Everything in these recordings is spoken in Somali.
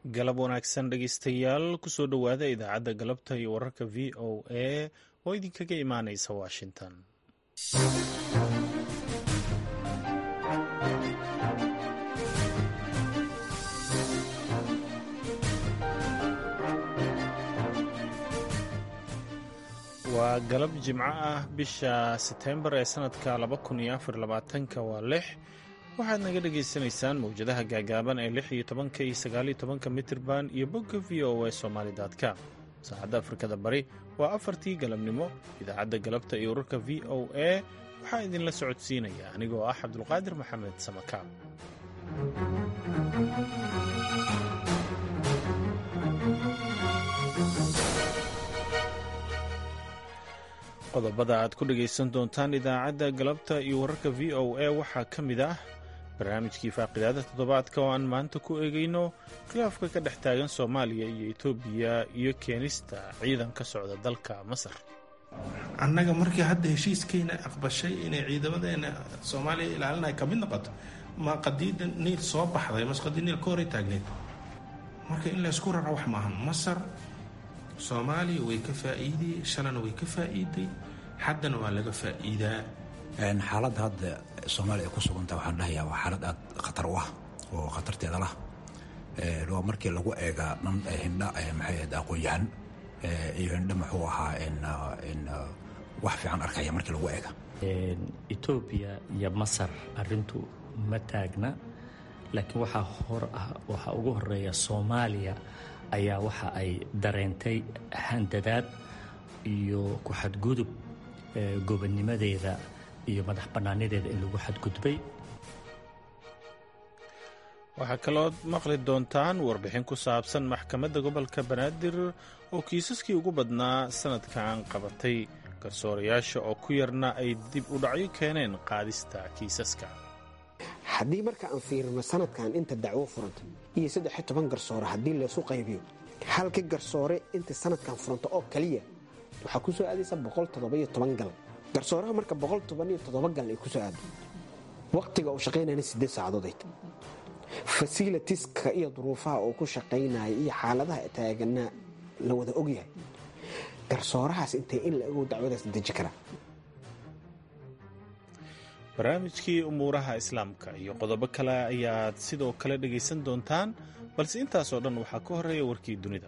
galab wanaagsan dhegeystayaal kusoo dhowaada idaacadda galabta iyo wararka v o a oo idinkaga imaaneysa washington. waa galab jimco ah bisha Seteembar ee sanadka 2024 waa 6. waxaad naga dhagaysanaysaan mawjadaha gaagaaban ee 16 iyo 19 mitirban iyo bogga VOA Somali.com. saacadda Afrikada Bari waa 4tii galabnimo. idaacadda galabta iyo wararka v o a waxaa idinla socodsiinaya anigoo ah Cabdulqaadir Maxamed Samakaab. qodobada aad ku dhagaysan doontaan idaacadda galabta iyo wararka v o a waxaa ka mid ah barnaamijkii faaqidaada toddobaadka oo aan maanta ku eegayno khilaafka ka dhex taagan Soomaaliya iyo Itoobiya iyo keenista ciidan ka socda dalka Masar. annaga markii hadda heshiiskeena aqbashay inay ciidamadeena Soomaaliya ilaalinay ka mid noqoto ma qadiidan niil soo baxday mas qadiin niil koori taagneed marka in la isku raaco wax maahan. Masar Soomaaliya way ka faa'iiday, shalana way ka faa'iiday, haddana waa laga faa'iidaa. xaaladda hadda Soomaaliya ku suganta waxaan dhahayaa waa xaalad aad khatar u ah oo khatarteeda lah. waa markii lagu eega dhan hindha maxay ahayd aqoon-yahan iyo hindha muxuu ahaa wax fiican arkaya markii lagu eega. Itoobiya iyo Masar arrintu ma taagna, laakiin waxaa ugu horeeya Soomaaliya ayaa waxa ay dareentay handadaad iyo ku xadgudub gobonnimadeeda iyo madax bannaanadeeda in lagu xadgudbay. waxaa kalood maqli doontaan warbixin ku saabsan maxkamadda gobolka Banaadir oo kiisaskii ugu badnaa sanadkan qabatay, garsoorayaasha oo ku yarna ay dib u dhacyo keeneen qaadista kiisaska. haddii marka aan fiirino sanadkan inta dacwo furanta iyo 13 garsoore haddii laysu qaybiyo halka garsoore inta sanadkan furanta oo kaliya waxaa ku soo aadaysa 117 gal. garsooraha marka 117 gal ay ku soo aado waqtiga uu shaqaynayna 8 saacadood. fasilitiska iyo duruufaha uu ku shaqaynaya iyo xaaladaha taagana la wada ogyahay. garsoorahaas intee in la ogow dacwadaas deji kara. barnaamijkii umuuraha islaamka iyo qodobo kale ayaad sidoo kale dhegaysan doontaan, balse intaasoo dhan waxaa ka horeeya warkii dunida.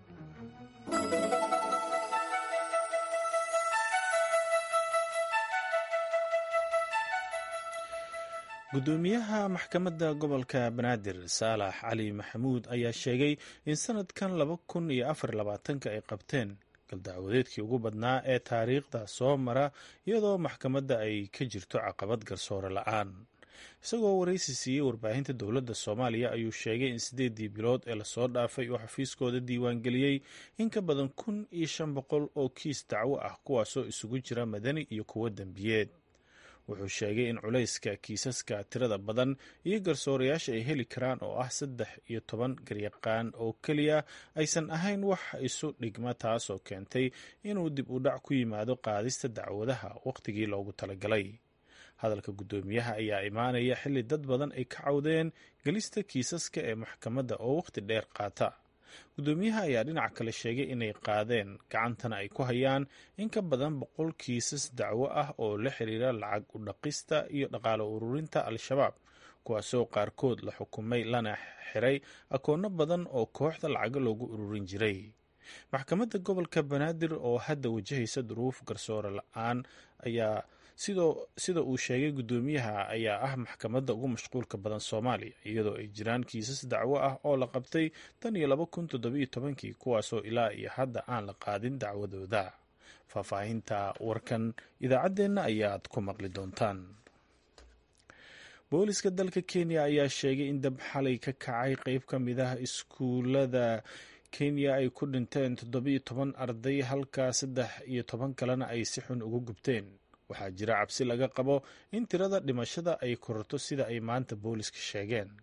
gudoomiyaha maxkamadda gobolka Banaadir Saalax Cali Maxamuud ayaa sheegay in sanadkan 2024 ay qabteen galdacwadeedkii ugu badnaa ee taariikhda soo mara, iyadoo maxkamadda ay ka jirto caqabad garsoore la'aan. isagoo waraysi siiyey warbaahinta dowladda Soomaaliya ayuu sheegay in 8 bilood ee lasoo dhaafay uu xafiiskooda diiwaangeliyey in ka badan 1500 oo kiis dacwo ah, kuwaasoo isugu jira madani iyo kuwo dembiyeed. wuxuu sheegay in culayska kiisaska tirada badan iyo garsoorayaasha ay heli karaan oo ah 13 garyaqaan oo keliya aysan ahayn wax isu dhigma, taasoo keentay inuu dib u dhac ku yimaado qaadista dacwadaha waqtigii loogu talagalay. hadalka gudoomiyaha ayaa imaanaya xilli dad badan ay ka cawdeen gelista kiisaska ee maxkamadda oo waqti dheer qaata. gudoomiyaha ayaa dhinac kale sheegay inay qaadeen gacantana ay ku hayaan in ka badan 100 kiisas dacwo ah oo la xiriira lacag u dhaqista iyo dhaqaale ururinta Al-shabaab, kuwaasoo qaarkood la xukumay lana xiray akoonno badan oo kooxda lacaga loogu ururin jiray. maxkamadda gobolka Banaadir oo hadda wajahaysa duruuf garsoore la'aan ayaa sida uu sheegay gudoomiyaha ayaa ah maxkamadda ugu mashquulka badan Soomaaliya, iyadoo ay jiraan kiisas dacwo ah oo la qabtay tan iyo 2017 kuwaasoo ilaa iyo hadda aan la qaadin dacwadooda. faahfaahinta warkan idaacaddeenna ayaad ku maqli doontaan. booliska dalka Kenya ayaa sheegay in dab xalay ka kacay qayb ka mid ah iskuulada Kenya ay ku dhinteen 17 arday halka 13 kalena ay si xun uga gubteen. waxaa jira cabsi laga qabo in tirada dhimashada ay kororto sida ay maanta booliska sheegeen.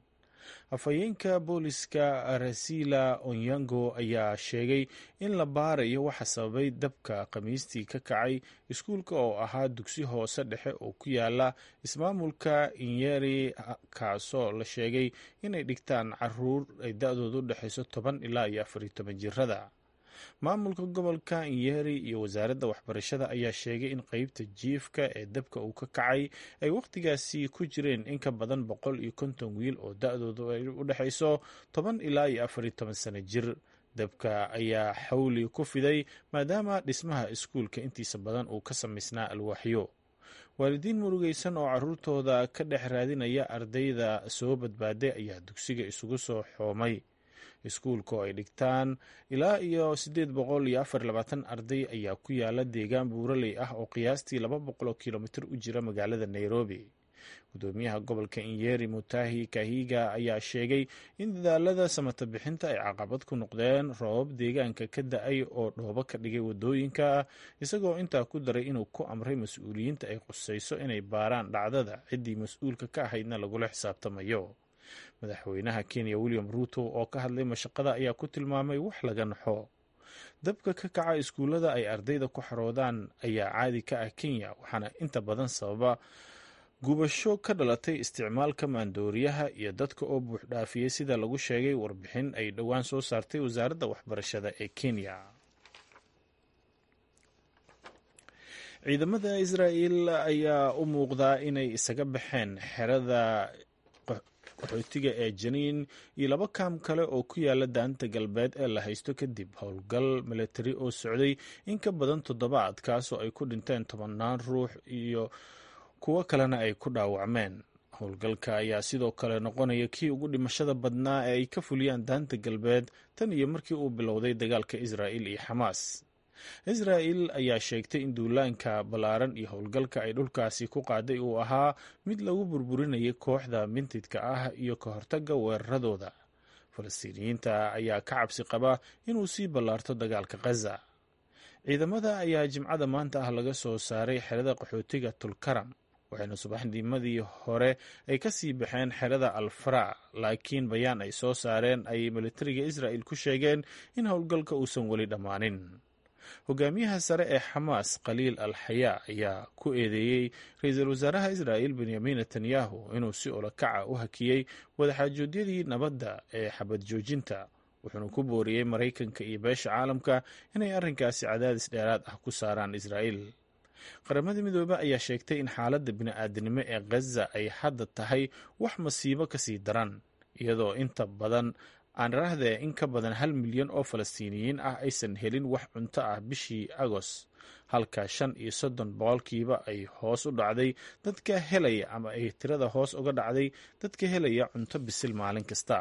afhayeenka booliska rasila onyango ayaa sheegay in la baarayo waxa sababay dabka khamiistii ka kacay iskuulka oo ahaa dugsi hoose dhexe oo ku yaala ismaamulka inyeri kaasoo la sheegay inay dhigtaan caruur ay da-doodu u dhexayso 10 ilaa iyo 14 jirada. maamulka gobolka inyeri iyo wasaaradda waxbarashada ayaa sheegay in qeybta jiifka ee dabka uu ka kacay ay wakhtigaasi ku jireen in ka badan 150 wiil oo da-doodu ay u dhexayso 10 ilaa iyo 14 sano jir. dabka ayaa xawli ku fiday maadaama dhismaha iskuulka intiisa badan uu ka samaysnaa alwaaxyo. waalidiin murugaysan oo caruurtooda ka dhex raadinaya ardayda soo badbaaday ayaa dugsiga isugu soo xoomay. iskuulka oo ay dhigtaan ilaa iyo 824 arday ayaa ku yaala deegaan buuraley ah oo qiyaastii 200 kilomitir u jira magaalada Nairobi. gudoomiyaha gobolka Inyeri Mutahi Kahiga ayaa sheegay in dadaalada samata bixinta ay caqabad ku noqdeen roobab deegaanka ka da-ay oo dhoobo ka dhigay wadooyinka, isagoo intaa ku daray inuu ku amray mas-uuliyiinta ay qusayso inay baaraan dhacdada ciddii mas-uulka ka ahaydna lagula xisaabtamayo. madaxweynaha Kenya William Ruto oo ka hadlay mashaqada ayaa ku tilmaamay wax laga naxo. dabka ka kaca iskuullada ay ardayda ku xaroodaan ayaa caadi ka ah Kenya, waxaana inta badan sababa gubasho ka dhalatay isticmaalka maandooriyaha iyo dadka oo buux dhaafiyey sida lagu sheegay warbixin ay dhowaan soo saartay wasaaradda waxbarashada ee Kenya. ciidamada Israa'iil ayaa u muuqdaa inay isaga baxeen xerada qaxootiga ee Janiin iyo 2 kaam kale oo ku yaala daanta galbeed ee la haysto kadib howlgal militari oo socday in ka badan 7 kaasoo ay ku dhinteen 10 ruux iyo kuwo kalena ay ku dhaawacmeen. howlgalka ayaa sidoo kale noqonaya kii ugu dhimashada badnaa ee ay ka fuliyaan daanta galbeed tan iyo markii uu bilowday dagaalka Israa'iil iyo Xamaas. Israa'iil ayaa sheegtay in duulaanka ballaaran iyo howlgalka ay dhulkaasi ku qaaday uu ahaa mid lagu burburinayay kooxda mintidka ah iyo ka hortagga weeraradooda. Falastiiniyiinta ayaa ka cabsi qaba inuu sii ballaarto dagaalka Gaza. ciidamada ayaa jimcada maanta ah laga soo saaray xerada qaxootiga Tulkaram, waxayna subaxnimadii hore ay ka sii baxeen xerada Al-Fara, laakiin bayaan ay soo saareen ay militariga Israa'iil ku sheegeen in howlgalka uusan weli dhammaanin. hogaamiyaha sare ee Xamaas Khaliil al-Xayaa ayaa ku eedeeyey ra-iisul wasaaraha Israa'iil Benyamin Netanyahu inuu si olakaca u hakiyey wadaxaajoodyadii nabadda ee xabad joojinta, wuxuuna ku booriyey Maraykanka iyo beesha caalamka inay arrinkaasi cadaadis dheeraad ah ku saaraan Israa'iil. qaramada midoobay ayaa sheegtay in xaaladda bini'aadanimo ee Gaza ay hadda tahay wax masiibo ka sii daran, iyadoo inta badan aan rahdee in ka badan 1 milyan oo Falastiiniyiin ah aysan helin wax cunto ah bishii Agost, halka 35% ay hoos u dhacday dadka helaya ama ay tirada hoos uga dhacday dadka helaya cunto bisil maalin kasta.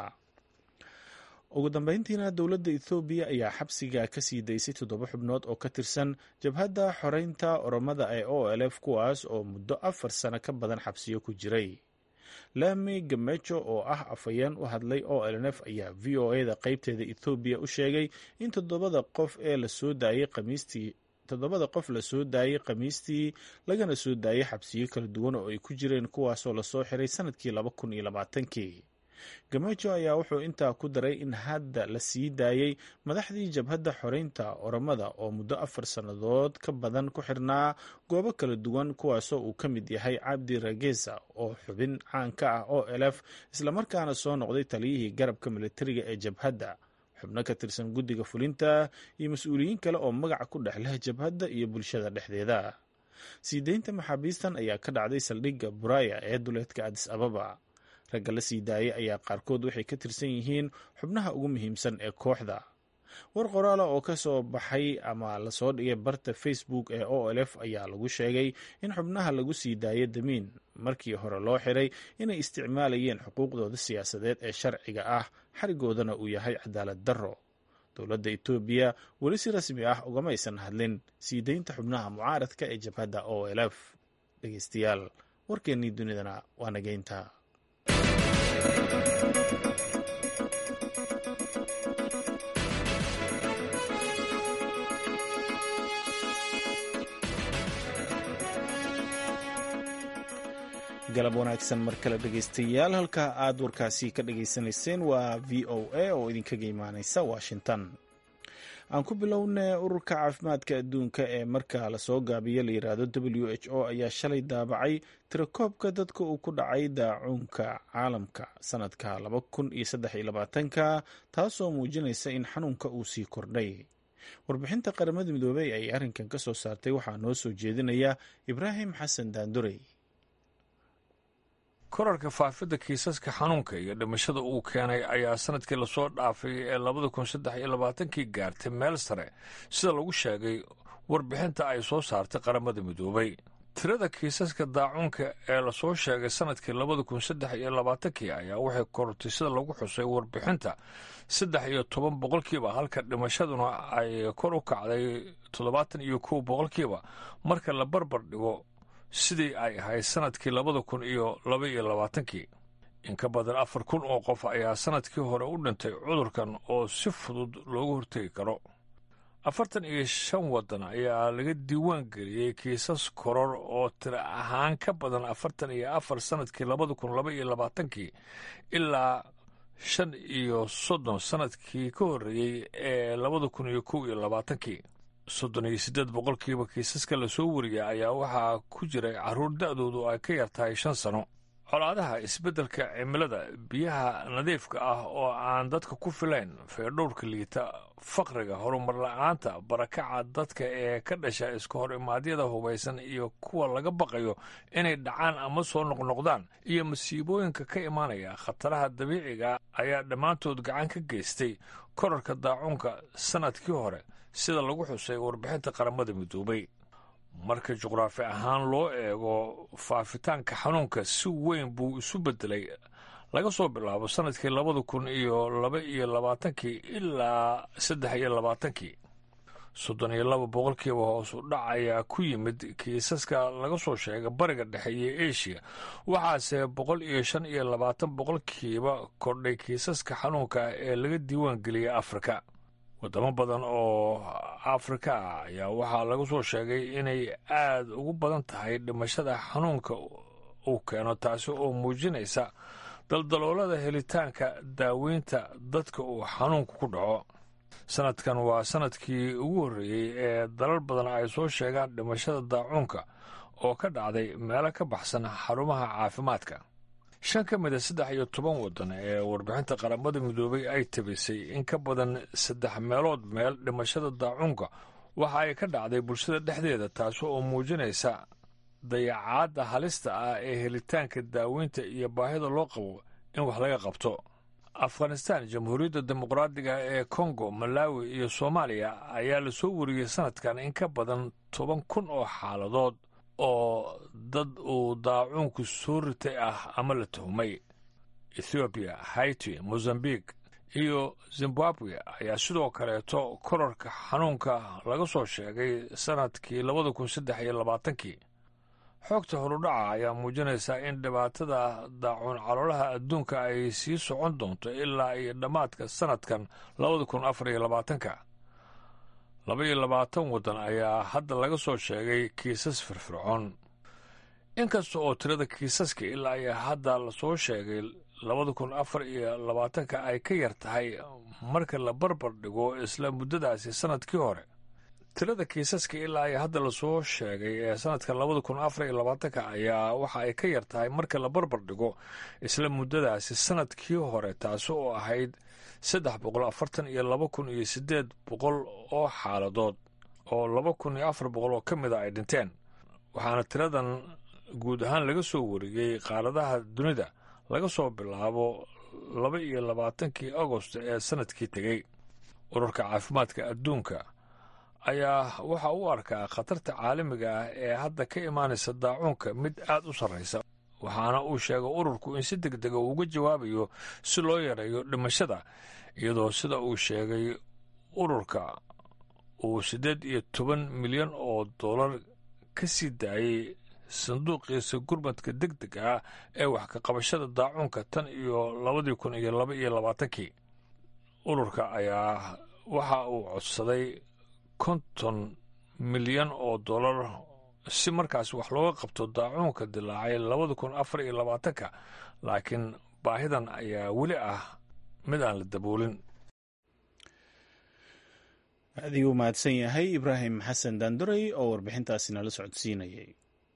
ugu dambeyntiina dowladda Ethiopia ayaa xabsiga ka sii daysay 7 xubnood oo ka tirsan jabhadda xoreynta Oromada ee OLF, kuwaas oo muddo 4 sano ka badan xabsiyo ku jiray. Lami Gamecho oo ah afhayeen u hadlay OLF ayaa VOA-da qaybteeda Ethiopia u sheegay in 7 qof ee la soo daayay Khamiistii lagana soo daayay xabsiyo kala duwan oo ay ku jireen kuwaasoo lasoo xiray sanadkii 2020. Gamecho ayaa wuxuu intaa ku daray in hadda la sii daayay madaxdii jabhadda xoreynta Oromada oo muddo 4 sannadood ka badan ku xirnaa goobo kala duwan, kuwaasoo uu ka mid yahay Cabdi Ragesa oo xubin caan ka ah OLF islamarkaana soo noqday taliyihii garabka militariga ee jabhadda, xubno ka tirsan guddiga fulinta iyo mas-uuliyiin kale oo magaca ku dhex leh jabhadda iyo bulshada dhexdeeda. sii deynta maxaabiistan ayaa ka dhacday saldhigga Buraya ee duleedka Addis Ababa. ragga la sii daayay ayaa qaarkood waxay ka tirsan yihiin xubnaha ugu muhiimsan ee kooxda. war qoraala oo ka soo baxay ama lasoo dhigay barta Facebook ee OLF ayaa lagu sheegay in xubnaha lagu sii daayay damiin markii hore loo xiray inay isticmaalayeen xuquuqdooda siyaasadeed ee sharciga ah, xarigoodana uu yahay cadaalad darro. dowladda Ethiopia weli si rasmi ah ugamaysan hadlin sii deynta xubnaha mucaaradka ee jabhadda OLF. dhegeystayaal, warkeennii dunidana waa nageynta. galab wanaagsan mar kale dhegaystayaal, halka aad warkaasi ka dhagaysanayseen waa v o a oo idinkaga imaanaysa washington. aan ku bilownay ururka caafimaadka adduunka ee marka lasoo gaabiyo la yidhaahdo w h o ayaa shalay daabacay tirakoobka dadka uu ku dhacay daacuunka caalamka sanadka 2023 taasoo muujinaysa in xanuunka uu sii kordhay. warbixinta qaramada midoobey ay arrinkan ka soo saartay waxaa noo soo jeedinaya ibraahim xasan daandurey. korarka faafidda kiisaska xanuunka iyo dhimashada uu keenay ayaa sanadkii lasoo dhaafay ee 2023 gaartay meel sare sida lagu sheegay warbixinta ay soo saartay qaramada midoobay. tirada kiisaska daacuunka ee lasoo sheegay sanadkii 2023 ayaa waxay korortay sida lagu xusay warbixinta 13 boqolkiiba, halka dhimashaduna ay kor u kacday 71 boqolkiiba marka la barbar dhigo sidii ay ahayd sanadkii 2022. in ka badan 4,000 oo qof ayaa sanadkii hore u dhintay cudurkan oo si fudud loogu hortegi karo. 45 waddan ayaa laga diiwaan geliyey kiisas koror oo tiro ahaan ka badan 44 sanadkii 2022 ilaa 35 sanadkii ka horreeyey ee 2021. 38 boqolkiiba kiisaska lasoo wariyay ayaa waxaa ku jiray carruur da'doodu ay ka yartahay 5 sano. colaadaha, isbeddelka cimilada, biyaha nadiifka ah oo aan dadka ku filayn, feedhowrka liita, faqriga, horumar la'aanta, barakaca dadka ee ka dhasha iska hor imaadyada hubaysan iyo kuwa laga baqayo inay dhacaan ama soo noqnoqdaan, iyo masiibooyinka ka imaanaya khataraha dabiiciga ayaa dhammaantood gacan ka geystay korarka daacuunka sannadkii hore sida lagu xusay warbixinta qaramada midoobay. marka juqraafi ahaan loo eego faafitaanka xanuunka si weyn buu isu beddelay laga soo bilaabo sannadkii 2022 ilaa 23. 32 boqolkiiba hoos u dhac ayaa ku yimid kiisaska laga soo sheegay bariga dhexe iyo eshiya, waxaase 125 boqolkiiba kordhay kiisaska xanuunka ee laga diiwaan geliyey afrika. wadamo badan oo afrika ah ayaa waxaa lagu soo sheegay inay aad ugu badan tahay dhimashada xanuunka uu keeno, taasi oo muujinaysa daldaloolada helitaanka daaweynta dadka uu xanuunku ku dhaco. sanadkan waa sanadkii ugu horreeyey ee dalal badan ay soo sheegaan dhimashada daacuunka oo ka dhacday meelo ka baxsan xarumaha caafimaadka. 5 ka mid a 13 waddan ee warbixinta qaramada midoobay ay tabisay in ka badan 3 meelood meel dhimashada daacuunka waxa ay ka dhacday bulshada dhexdeeda, taasi oo muujinaysa dayacaadda halista ah ee helitaanka daaweynta iyo baahida loo qabo in wax laga qabto. afghanistan, jamhuuriyadda dimuqraadiga ee kongo, malawi iyo soomaaliya ayaa lasoo wariyey sanadkan in ka badan 10,000 oo xaaladood oo dad uu daacuunku soo ritay ah ama la tuhmay. ethoobiya, haiti, mozambique iyo zimbabwe ayaa sidoo kaleeto korarka xanuunka laga soo sheegay sannadkii 2023. xoogta horudhaca ayaa muujinaysa in dhibaatada daacuun caloolaha adduunka ay sii socon doonto ilaa iyo dhammaadka sannadkan 2024. 22 waddan ayaa hadda laga soo sheegay kiisas firfircoon. inkasta oo tirada kiisaska ilaa iyo hadda lasoo sheegay 2024 ay ka yar tahay marka la barbar dhigo isla muddadaasi sannadkii hore. tirada kiisaska ilaa iyo hadda lasoo sheegay ee sannadka 2024 ayaa waxa ay ka yar tahay marka la barbar dhigo isla muddadaasi sannadkii hore, taasi oo ahayd 342,800 oo xaaladood oo 2,400 oo ka mida ay dhinteen. waxaana tiradan guud ahaan laga soo wariyey qaaradaha dunida laga soo bilaabo 22 agost ee sannadkii tegey. ururka caafimaadka adduunka ayaa waxa u arkaa khatarta caalamiga ah ee hadda ka imaanaysa daacuunka mid aad u sarraysa, waxaana uu sheegay ururku in si degdega uga jawaabayo si loo yareeyo dhimashada, iyadoo sida uu sheegay ururka uu 18 milyan oo dollar ka sii daayey sanduuqiisa gurmadka degdeg ah ee wax ka qabashada daacuunka tan iyo 2022. ururka ayaa waxa uu codsaday 50 milyan oo dollar si markaas wax looga qabto daacuunka dilaacay 2024 laakiin baahidan ayaa weli ah mid aan la daboolin. aad ayuu mahadsan yahay ibraahim xasan daanduray oo warbixintaasi nala socodsiinayay.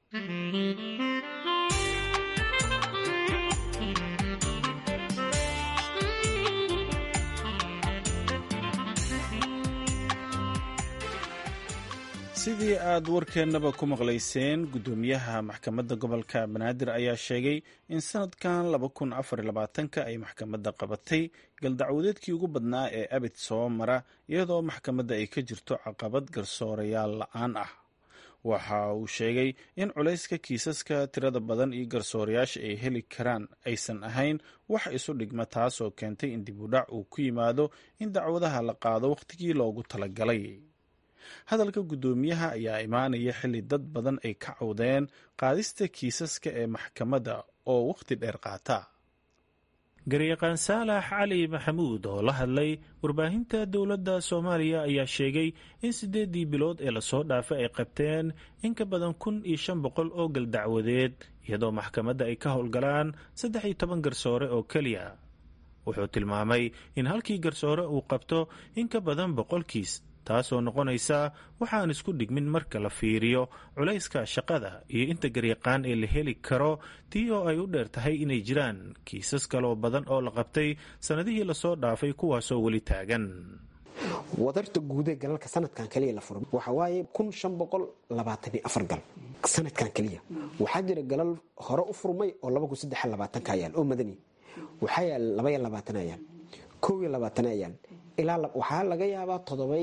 sidii aad warkeennaba ku maqlayseen, guddoomiyaha maxkamadda gobolka banaadir ayaa sheegay in sanadkan 2024 ay maxkamadda qabatay galdacwadeedkii ugu badnaa ee abid soo mara, iyadoo maxkamadda ay ka jirto caqabad garsoorayaal la-aan ah. waxa uu sheegay in culayska kiisaska tirada badan iyo garsoorayaasha ay heli karaan aysan ahayn wax isu dhigma, taasoo keentay in dib u dhac uu ku yimaado in dacwadaha la qaado wakhtigii loogu talagalay. hadalka guddoomiyaha ayaa imaanaya xilli dad badan ay ka cawdeen qaadista kiisaska ee maxkamadda oo wakhti dheer qaata. garyaqaan saalax cali maxamuud oo la hadlay warbaahinta dowladda Soomaaliya ayaa sheegay in 8 bilood ee lasoo dhaafay ay qabteen in ka badan 1500 oo galdacwadeed, iyadoo maxkamadda ay ka howlgalaan 13 garsoore oo keliya. wuxuu tilmaamay in halkii garsoore uu qabto in ka badan 100 kiis, taasoo noqonaysa waxaan isku dhigmin marka la fiiriyo culayska shaqada iyo inta garyaqaan ee la heli karo, tii oo ay u dheer tahay inay jiraan kiisas kaloo badan oo la qabtay sannadihii lasoo dhaafay kuwaasoo weli taagan. wadarta guud ee galalka sanadkan kaliya la furay waxa waaye 1524 gal sanadkan kaliya. waxaa jira galal hore u furmay oo 2320 ka yaal oo madani, waxaa yaal 22 yaal, 21 yaal, ilaa waxaa laga yaabaa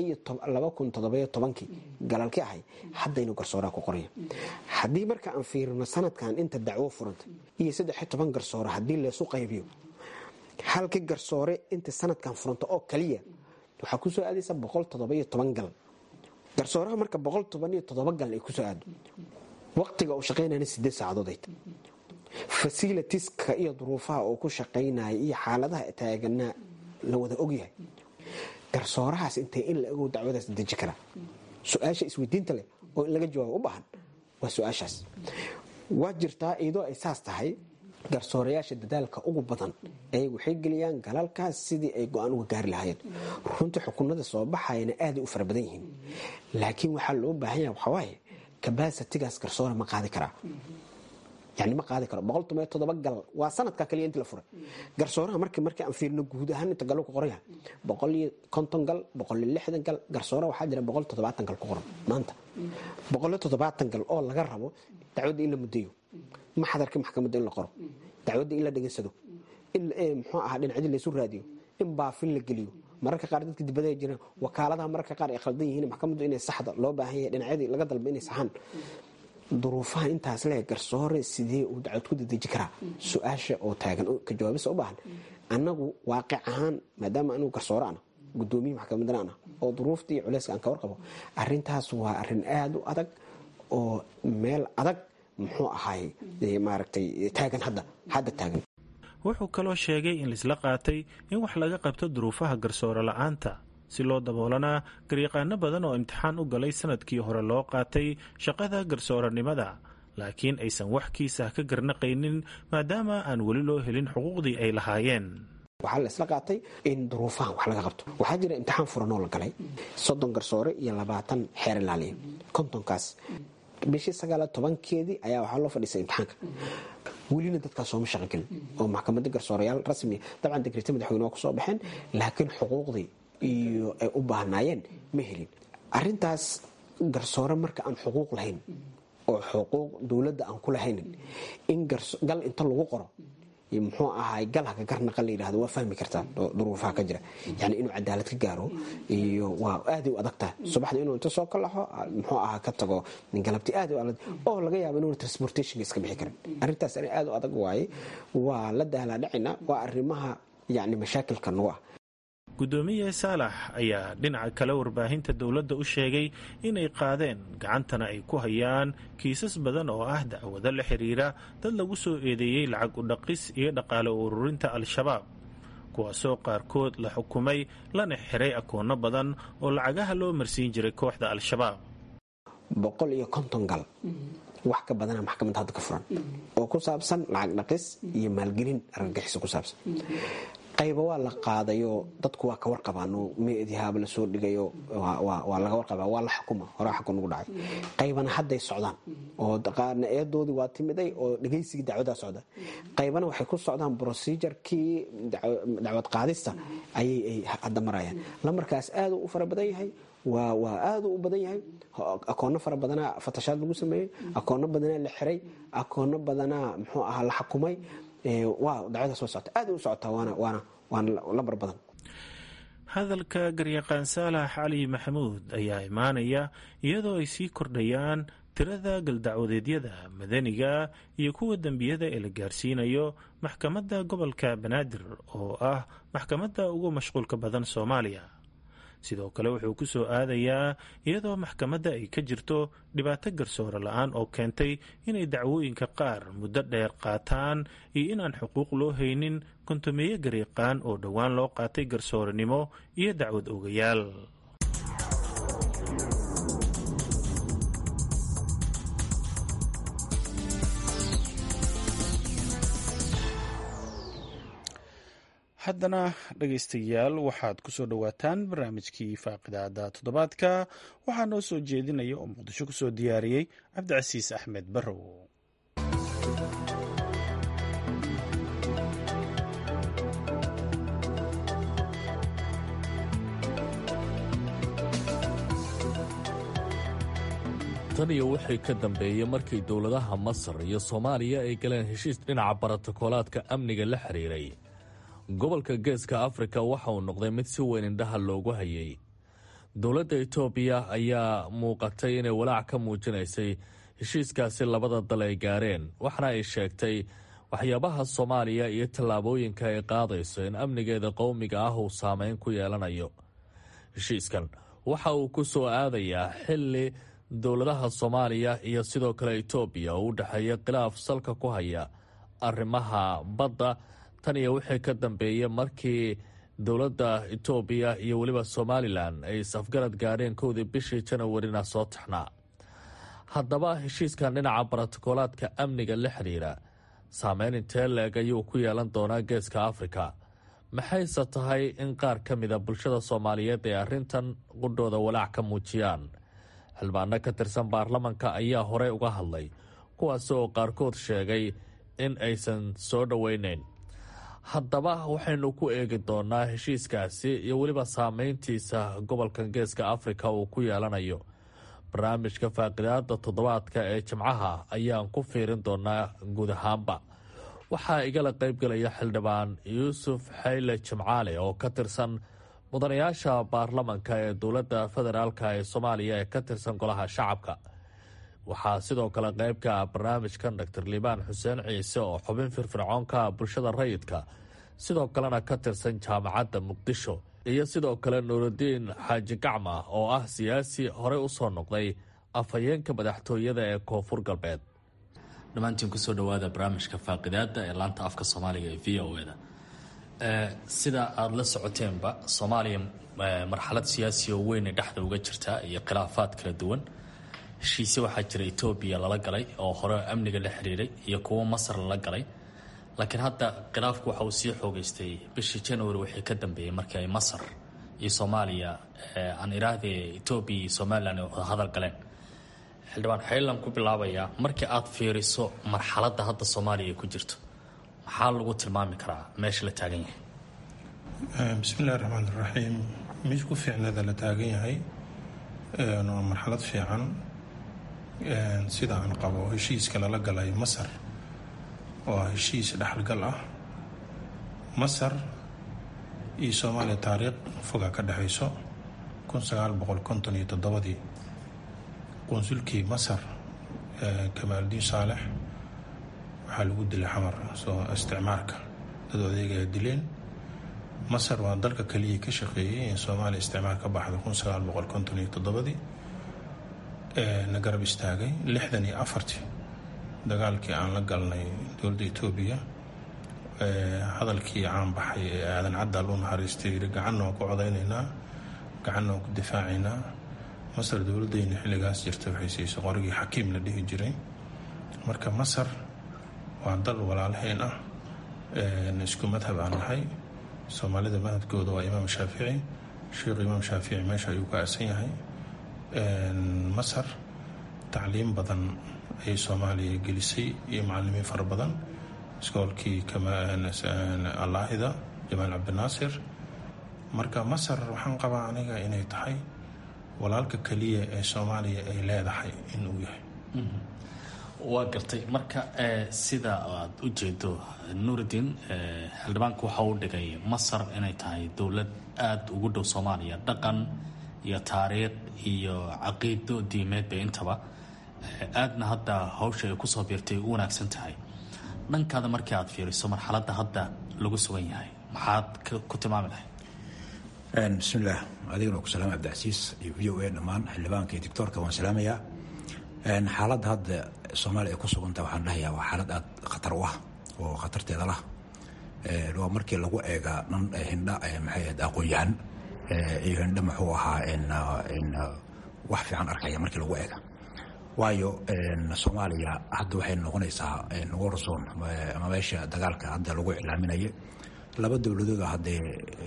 2017 galalkii ahay hadda inuu garsooraha ku qoraya. haddii marka aan fiirino sanadkan inta dacwo furanta iyo 13 garsoore haddii laysu qaybiyo, halkii garsoore inta sanadkan furanta oo kaliya waxaa ku soo aadaysa 117 gal. garsooraha marka 117 gal ay ku soo aado, waqtiga uu shaqaynayna 8 saacadood ay tahay. fasilitiska iyo duruufaha uu ku shaqaynaya iyo xaaladaha taaganaa la wada ogyahay. garsoorahaas intee in la ogow dacwadaas deji kara? su-aasha isweydiinta leh oo in laga jawaabo u baahan waa su-aashaas. waa jirtaa iyadoo ay saas tahay, garsoorayaasha dadaalka ugu badan ay waxay geliyaan galalkaas sidii ay go-aan uga gaari lahaayeen. runtii xukunada soo baxayana aaday u fara badan yihiin, laakiin waxaa loo baahan yahay waxaa waaye kabasitigaas garsoore ma qaadi karaa? yani ma qaadi karo 117 gal waa sanadka kaliya intii la furay. garsooraha markii aan fiirno guud ahaan inta gal ku qoran yahay 150 gal, 160 gal, garsoore waxaa jira 170 gal ku qoran maanta. 170 gal oo laga rabo dacwadda in la mudeeyo, maxadarka maxkamadda in la qoro, dacwadda in la dhageysado, in muxuu ahaa dhinacyada la isu raadiyo, in baafin la geliyo. mararka qaar dadka dibadda ay jiraan, wakaaladaha mararka qaar ay khaldan yihiin, maxkamaddu inay saxda loo baahan yahay, dhinacyadii laga dalba inay saxaan. duruufaha intaas le garsoore sidee uu dacwad ku dedeji karaa? su-aasha oo taagan ka jawaabisa u baahan. annagu waaqic ahaan maadaama anigu garsoore ana, guddoomiye maxkamadana ana, oo duruufta iyo culayska aan ka warqabo, arrintaas waa arrin aad u adag oo meel adag muxuu ahay maaragtay taagan hadda taagan. wuxuu kaloo sheegay in laisla qaatay in wax laga qabto duruufaha garsoore la-aanta si loo daboolanaa garyaqaano badan oo imtixaan u galay sanadkii hore loo qaatay shaqada garsooranimada, laakiin aysan wax kiisa ka garnaqaynin maadaama aan weli loo helin xuquuqdii ay lahaayeen. waxaa la isla qaatay in duruufahan wax laga qabto. waxaa jira imtixaan furan oo la galay 30 garsoore iyo 20 xeer ilaaliya. 50kaas bishii 19keedii ayaa waxaa loo fadhiisay imtixaanka. welina dadkaas sooma shaqo gelin oo maxkamadda garsoorayaal rasmi dabcan dekreeta madaxweyne waa ku soo baxeen, laakiin xuquuqdii iyo ay u baahnaayeen ma helin. arrintaas garsoore marka aan xuquuq lahayn oo xuquuq dowladda aan ku lahaynin, in gal inta lagu qoro muxuu ahaay gal haka garnaqa la yidhahdo waa fahmi kartaa duruufaha ka jira. yani inuu cadaalad ka gaaro iyo waa aaday u adag tahay. subaxda inuu inta soo kalaxo muxuu ahaa ka tago galabti aad u adag oo laga yaabo inuu transportation iska bixi karin. arrintaas aad u adag waaye, waa la daalaa dhacina, waa arrimaha yani mashaakilka nagu ah. guddoomiye saalax ayaa dhinaca kale warbaahinta dowladda u sheegay inay qaadeen gacantana ay ku hayaan kiisas badan oo ah dacwado la xiriira dad lagu soo eedeeyey lacag u dhaqis iyo dhaqaale ururinta al-shabaab, kuwaasoo qaarkood la xukumay lana xiray akoonno badan oo lacagaha loo marsiin jiray kooxda al-shabaab. 150 gal wax ka badana maxkamadda hadda ka furan oo ku saabsan lacag dhaqis iyo maalgelin argagixiso ku saabsan. qayba waa la qaadayo, dadku waa ka warqabaano, meedihaaba la soo dhigayo, waa laga warqabaa, waa la xukuma, hore xukun ugu dhacay. qaybana hadday socdaan oo qaarna eedoodii waa timiday oo dhegaysigii dacwadaa socda. qaybana waxay ku socdaan procedure-kii dacwad qaadista ayay hadda marayaan. lamarkaas aad u fara badan yahay, waa aad u badan yahay. akoonno fara badanaa fatashaad lagu sameeyey, akoonno badanaa la xiray, akoonno badanaa muxuu ahaa la xukumay. waa dacwadaas waa socota, aad u socotaa, waana lambar badan. hadalka garyaqaan saalax cali maxamuud ayaa imaanaya iyadoo ay sii kordhayaan tirada galdacwadeedyada madaniga iyo kuwa dembiyada ee la gaarsiinayo maxkamadda gobolka banaadir oo ah maxkamadda ugu mashquulka badan Soomaaliya. sidoo kale wuxuu ku soo aadayaa iyadoo maxkamadda ay ka jirto dhibaato garsoore la-aan oo keentay inay dacwooyinka qaar muddo dheer qaataan iyo inaan xuquuq loo haynin kontomeeye garyaqaan oo dhowaan loo qaatay garsoorenimo iyo dacwad ogayaal. haddana dhegaystayaal waxaad ku soo dhowaataan barnaamijkii faaqidaada toddobaadka. waxaa noo soo jeedinaya oo muqdisho ku soo diyaariyey cabdicasiis axmed barrow. tan iyo wixii ka dambeeyey markii dowladaha Masar iyo Soomaaliya ay galeen heshiis dhinaca borotokoolaadka amniga la xiriiray, gobolka geeska Afrika waxa uu noqday mid si weyn indhaha loogu hayay. dowladda Itoobiya ayaa muuqatay inay walaac ka muujinaysay heshiiskaasi labada dal ay gaareen, waxaana ay sheegtay waxyaabaha Soomaaliya iyo tallaabooyinka ay qaadayso in amnigeeda qowmiga ah uu saameyn ku yeelanayo. heshiiskan waxa uu ku soo aadayaa xilli dowladaha Soomaaliya iyo sidoo kale Itoobiya oo u dhexeeya khilaaf salka ku haya arrimaha badda tan iyo wixii ka dambeeyey markii dowladda Itoobiya iyo weliba Somalilan ay safgarad gaareen 1 bishii Janwarina soo taxnaa. haddaba heshiiskan dhinaca borotokoolaadka amniga la xiriira saameyn intee leeg ayuu ku yeelan doonaa geeska Afrika? maxayse tahay in qaar ka mida bulshada Soomaaliyeed ay arrintan qudhooda walaac ka muujiyaan? xildhibaano ka tirsan baarlamanka ayaa horey uga hadlay, kuwaas oo qaarkood sheegay in aysan soo dhoweyneyn. haddaba waxaynu ku eegi doonaa heshiiskaasi iyo weliba saameyntiisa gobolkan geeska Afrika uu ku yeelanayo. barnaamijka faaqidaada toddobaadka ee Jimcaha ayaan ku fiirin doonaa guud ahaanba. waxaa igala qaybgalaya xildhibaan Yuusuf Xayle Jimcaale oo ka tirsan mudanayaasha baarlamanka ee dowladda federaalka ee Soomaaliya ee ka tirsan golaha shacabka. waxaa sidoo kale qaybka barnaamijkan Dr. Liibaan Xuseen Ciise oo xubin firfircoonka bulshada rayidka sidoo kalena ka tirsan jaamacadda Muqdisho, iyo sidoo kale Nuurudiin Xaaji Gacma oo ah siyaasi horey u soo noqday afhayeenka madaxtooyada ee Koonfur Galbeed. dhammaantiin kusoo dhowaada barnaamijka faaqidaada ee laanta afka Soomaaliga ee VOA-da. sida aada la socoteenba, Soomaaliya marxalad siyaasi oo weyn ee dhexda uga jirta iyo khilaafaad kala duwan. heshiisyo waxaa jira Itoobiya lala galay oo hore amniga la xiriiray iyo kuwo Masar lala galay, laakiin hadda khilaafku waxa uu sii xoogaystay bishii January wixii ka dambeeyey markii ay Masar iyo Soomaaliya aan iraahdee Itoobiya iyo Somaliland ay wada hadal galeen. xildhibaan Xaylan ku bilaabayaa, markii aad fiiriso marxaladda hadda Soomaaliya ay ku jirto, maxaa lagu tilmaami karaa meesha la taagan yahay? bismillahi raxmaan raxiim. meesha ku fiicnada la taagan yahay waa marxalad fiican. sida aan qabo, heshiiska lala galay Masar waa heshiis dhexalgal ah. Masar iyo Soomaaliya taariikh foga ka dhexayso. 1957 qunsulkii Masar Kamaaldiin Saalex waxaa lagu dilay xamar soo isticmaarka, dad adeegaya dileen. Masar waa dalka kaliya ka shaqeeyay in Soomaaliya isticmaar ka baxdo 1957 na garab istaagay. 64 dagaalkii aan la galnay dowladda Itoobiya, hadalkii caan baxay ee aadan cadda loo naxariistay, gacanna waan ku codaynaynaa, gacanna waan ku difaacaynaa. masar dowladdeena xilligaas jirta waxay siisay qorigii xakiim la dhihi jiray. marka masar waa dal walaalaheen ah, isku madhab aan nahay. soomaalida madhabkooda waa imaam shaafici. sheekh imaam shaafici meesha ayuu ka aasan yahay. masar tacliim badan ayay soomaaliya gelisay iyo macalimiin fara badan. iskoolkii allaahida jamaal cabdinaasir. marka masar waxaan qabaa aniga inay tahay walaalka keliya ee soomaaliya ay leedahay inuu yahay. waa gartay. marka sida aad u jeedo nuurudiin, xildhibaanku waxa uu dhigay masar inay tahay dowlad aada ugu dhow soomaaliya, dhaqan iyo taariikh iyo caqiido diimeed bay intaba aadna hadda hawsha ay kusoo biirtay u wanaagsan tahay. dhankaada markii aad fiiriso marxaladda hadda lagu sugan yahay maxaad ku tilmaami lahay? bismillaah, adigana ku salaam cabdicasiis iyo v o a dhammaan xildhibaanka iyo dictoorka waan salaamayaa. xaaladda hadda soomaaliya ay ku sugantaha waxaan dhahayaa waa xaalad aad khatar u ah oo khatarteeda lah. waa markii lagu eega dhan hindha maxay ahayd aqoon-yahan iyo hindha muxuu ahaa wax fiican arkaya markii lagu eega. waayo soomaaliya hadda waxay noqonaysaa warzone ama meesha dagaalka hadda lagu iclaaminayo. laba dowladooda haddee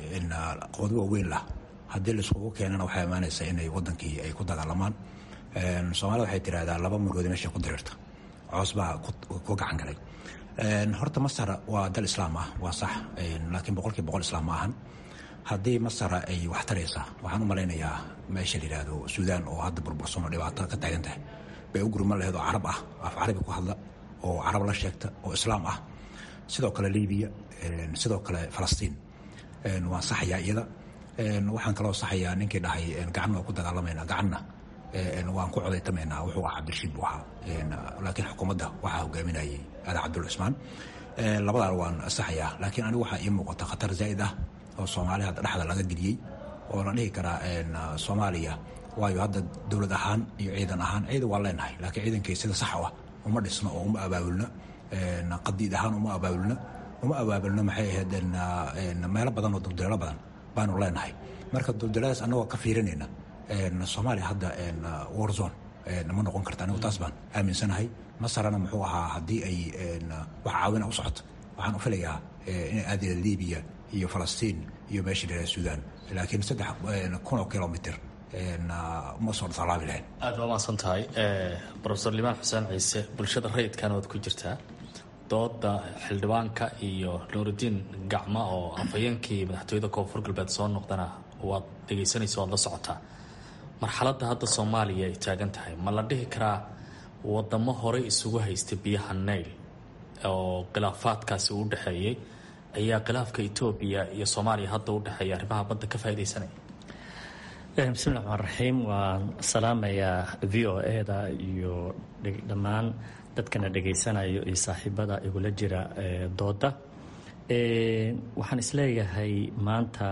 qodob waaweyn lah haddii laiskugu keenana waxay imaanaysaa inay wadankii ay ku dagaalamaan. soomaalida waxay tiraahdaa laba muroodi meesha ku diriirta, coos baa ku gacan galay. horta masar waa dal islaam ah, waa sax, laakiin 100% islaam ma ahan. haddii masar ay wax taraysaa waxaan u malaynayaa meesha la yidhaahdo suudaan oo hadda burbursan oo dhibaato ka taagan tahay bay u gurman lahayd oo carab ah, af carabi ku hadla oo carab la sheegta oo islaam ah. sidoo kale libiya, sidoo kale falastiin waan saxayaa iyada. waxaan kaloo saxayaa ninkii dhahay gacan waa ku dagaalamayna, gacanna waan ku codaytamaynaa wuxuu ahaa cabdirashiid buu ahaa, laakiin xukuumadda waxaa hogaaminayay aadan cabdul cismaan. labadaa waan saxayaa, laakiin anigu waxaa ii muuqata khatar zaa'id ah oo soomaaliya hadda dhexda laga geliyey oo la dhihi karaa soomaaliya. waayo hadda dowlad ahaan iyo ciidan ahaan ciidan waa leenahay, laakiin ciidankay sida sax ah uma dhisno oo uma abaabulna. qadiid ahaan uma abaabulna maxay ahayd meelo badan oo dulduleelo badan baanu leenahay. marka dulduleeladaas annagoo ka fiirinayna soomaaliya hadda warzone ma noqon karta. anigu taas baan aaminsanahay. masarana muxuu ahaa haddii ay wax caawina u socoto waxaan u filayaa inay aadaya libiya iyo falastiin iyo meesha la yidhahda suudaan, laakiin 3,000 kilomitr ma soo talaabi lahayn. aad waa mahadsan tahay profesor limaan xuseen ciise. bulshada rayidkana waad ku jirtaa. dooda xildhibaanka iyo nuurudiin gacma oo afhayeenkii madaxtooyada koonfur galbeed soo noqdana waad dhegaysanaysa, waad la socotaa. marxaladda hadda soomaaliya ay taagan tahay ma la dhihi karaa wadamo horey isugu haysta biyaha nayl oo khilaafaadkaasi u dhexeeyey ayaa khilaafka etoobiya iyo soomaaliya hadda u dhexeeya arrimaha badda ka faaidaysanaya? bismillahi raxmaan raxiim. waan salaamayaa v o a-da iyo dhammaan dadkana dhegaysanayo iyo saaxiibada igula jira dooda. waxaan isleeyahay maanta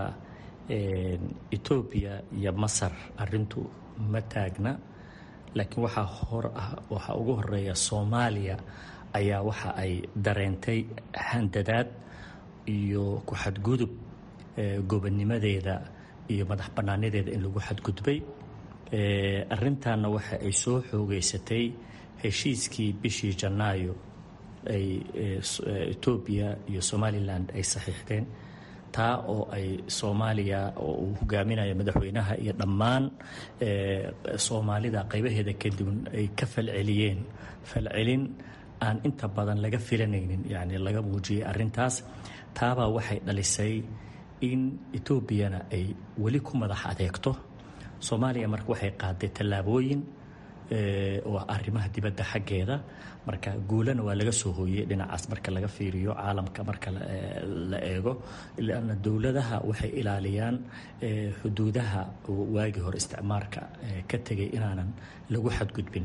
etoobiya iyo masar arintu ma taagna, laakiin waxaa ugu horeeya soomaaliya ayaa waxa ay dareentay handadaad iyo ku xadgudub gobonnimadeeda iyo madax bannaanadeeda in lagu xadgudbay. arintaana waxa ay soo xoogeysatay heshiiskii bishii janaayo ay etoobiya iyo somalilan ay saxiixdeen, taa oo ay soomaaliya oo uu hogaaminayo madaxweynaha iyo dhammaan soomaalida qaybaheeda kadibn ay ka falceliyeen falcelin aan inta badan laga filanaynin, yani laga muujiyey arintaas. taabaa waxay dhalisay in etoobiyana ay weli ku madax adeegto. soomaaliya marka waxay qaaday tallaabooyin oo arrimaha dibadda xaggeeda, marka guulana waa laga soo hooyey dhinacaas marka laga fiiriyo caalamka marka la eego. lanna dowladaha waxay ilaaliyaan xuduudaha waagii hore isticmaarka ka tegay inaanan lagu xadgudbin.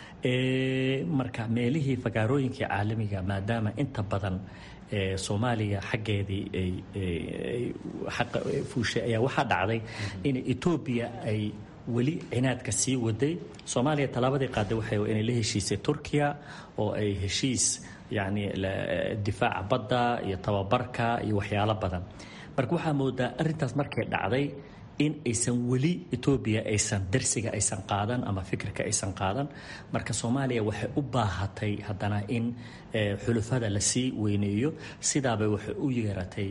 marka meelihii fagaarooyinkii caalamiga maadaama inta badan soomaaliya xaggeedii xaqa fuushay ayaa waxaa dhacday in etoobiya ay weli cinaadka sii waday. soomaaliya tallaabadii qaaday waxay inay la heshiisay turkiya oo ay heshiis yani difaaca badda iyo tababarka iyo waxyaalo badan. marka waxaa moodaa arrintaas markay dhacday in aysan weli Ethiopia aysan darsiga aysan qaadan ama fikirka aysan qaadan. Marka Soomaaliya waxay u baahatay haddana in xulufada la sii weyneeyo. Sidaaba waxay u yeeratay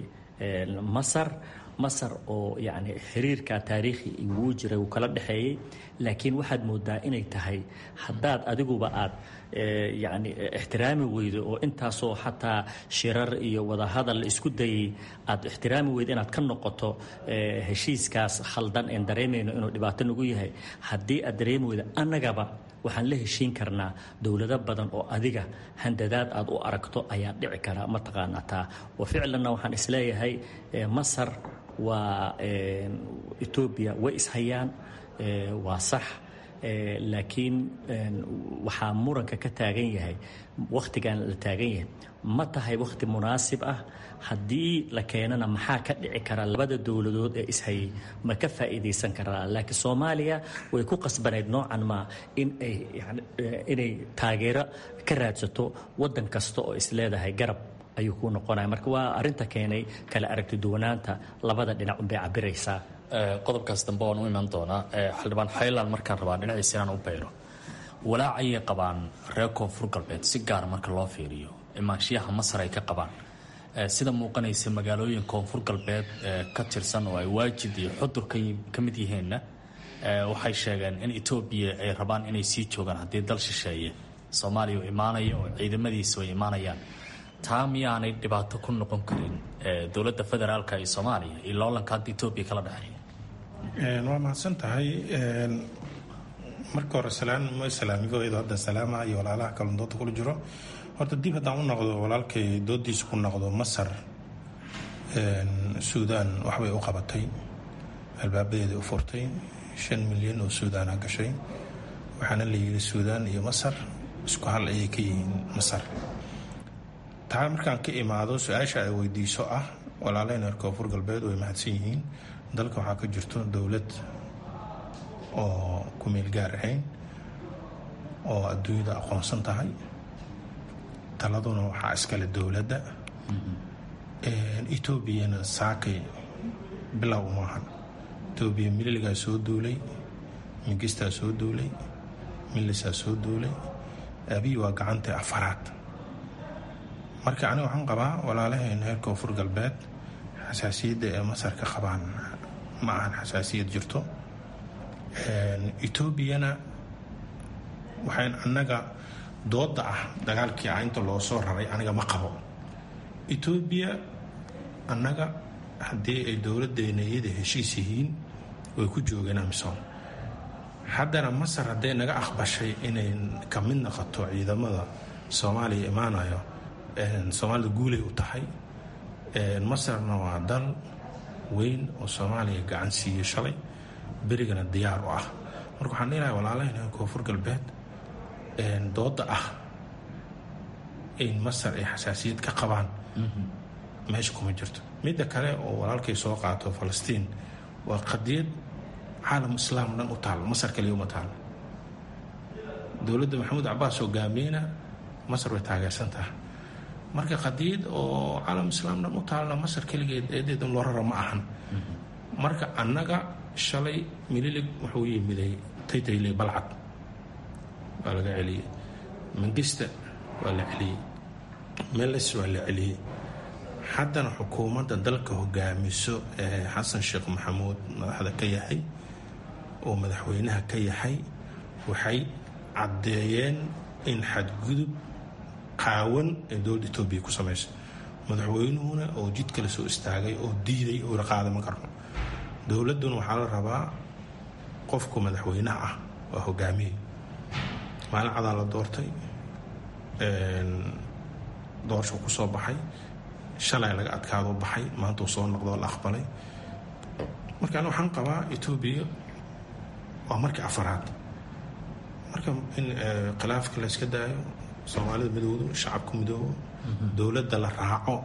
Masar oo yani xiriirka taariikhi uu jiray uu kala dhaxeeyay, laakiin waxaad moodaa inay tahay haddaad adiguba aad yani ixtiraami weydo oo intaasoo xataa shirar iyo wadahadal isku dayay aad ixtiraami weydo inaad ka noqoto heshiiskaas khaldan een dareemayno inuu dhibaato nagu yahay. Haddii aad dareemi weydo annagaba waxaan la heshiin karnaa dowlado badan oo adiga handadaad aad u aragto ayaa dhici kara mataqaanaa taa. wa ficlanna waxaan isleeyahay Masar waa Ethiopia way ishayaan, waa sax, laakiin waxaa muranka ka taagan yahay wakhtigan la taagan yahay ma tahay wakhti munaasib ah. haddii la keenana maxaa ka dhici kara labada dowladood ee ishayay ma ka faa'iidaysan karaa. laakiin Soomaaliya way ku qasbanayd noocan ma inay taageero ka raadsato waddan kasta oo isleedahay garab ayuu ku noqonaya. marka waa arinta keenay kala aragti duwanaanta labada dhinac unbay cabiraysaa. qodobkaas dambe waan u iman doonaa. xildhibaan Highland markaan rabaa dhinaciisa inaan u bayro, walaac ayay qabaan reer koonfur galbeed si gaar marka loo fiiriyo imaanshiyaha Masar ay ka qabaan. sida muuqanaysa magaalooyin koonfur galbeed ka tirsan oo ay Waajid iyo Xudur ka mid yihiinna waxay sheegeen in Ethiopia ay rabaan inay sii joogaan haddii dal shisheeye Soomaaliya u imaanayo oo ciidamadiisa ay imaanayaan. taa miyaanay dhibaato ku noqon karin dowladda federaalka ee Soomaaliya iyo loolanka hadda Ethiopia kala dhaxeeya? waa mahadsan tahay. marka hore salaamigooda hadda salaama iyo walaalaha kaloo dooda kula jiro. horta dib haddaan u noqdo walaalkay doodiisa ku noqdo Masar, Suudaan waxbay u qabatay, albaabadeeda u furtay, 5 milyan oo Suudaana gashay. waxaana la yidhi Suudaan iyo Masar isku hal ayay ka yihiin. Masar taa markaan ka imaado su-aasha ay weydiiso ah walaaleyna reer koonfur galbeed way mahadsan yihiin. dalka waxaa ka jirto dowlad oo ku meel gaar ahayn oo adduunyada aqoonsan tahay. taladuna waxaa iskale dowladda. Etoobiyana saakay bilow maahan. Etoobiya mililigaa soo duulay, mingistaa soo duulay, milisaa soo duulay, abiy waa gacanta afaraad. marka aniga waxaan qabaa walaalaheen reer koonfur galbeed xasaasiyadda ee Masar ka qabaan ma ahan xasaasiyad jirto. Etoobiyana waxaan annaga dooda ah dagaalkii inta loo soo raray aniga ma qabo. Etoobiya annaga haddii ay dowladdeena iyada heshiis yihiin way ku joogeen amisom. haddana Masar hadday naga aqbashay inay ka mid noqoto ciidamada Soomaaliya imaanayo, Soomaalida guulay u tahay. Masarna waa dal weyn oo Soomaaliya gacan siiyey shalay, berigana diyaar u ah. marka waxaan leeyahay walaalaheen koonfur galbeed dooda ah in Masar ay xasaasiyad ka qabaan meesha kuma jirto. midda kale oo walaalkay soo qaato Falastiin waa qadiyad caalam islaam dhan u taal, Masar kaliya uma taal. dowladda Maxamuud Cabbaas hogaamiyeyna Masar way taageersan tahay. marka qadiyad oo caalam islaam dhan u taalna Masar keligeed eedeedan loo rara ma ahan. marka annaga shalay mililig wuxuu yimiday taytayle balcad waa laga celiyey, mangista waa la celiyey, meles waa la celiyey. haddana xukuumadda dalka hogaamiso ee xasan sheekh maxamuud madaxda ka yahay oo madaxweynaha ka yahay waxay caddeeyeen in xadgudub qaawan ee dowladda Etoobiya ku samayso. madaxweynuhuna oo jid kale soo istaagay oo diiday oo raqaada ma karno. dowladduna waxaa la rabaa qofku madaxweynaha ah waa hogaamiye. maalin cadaa la doortay, doorasho ku soo baxay, shalay laga adkaado baxay, maanta uu soo noqdoo la aqbalay. marka aniga waxaan qabaa Etoobiya waa markii afaraad. marka in khilaafka la iska daayo, Soomaalida midowdo, shacabka midoobo, dowladda la raaco.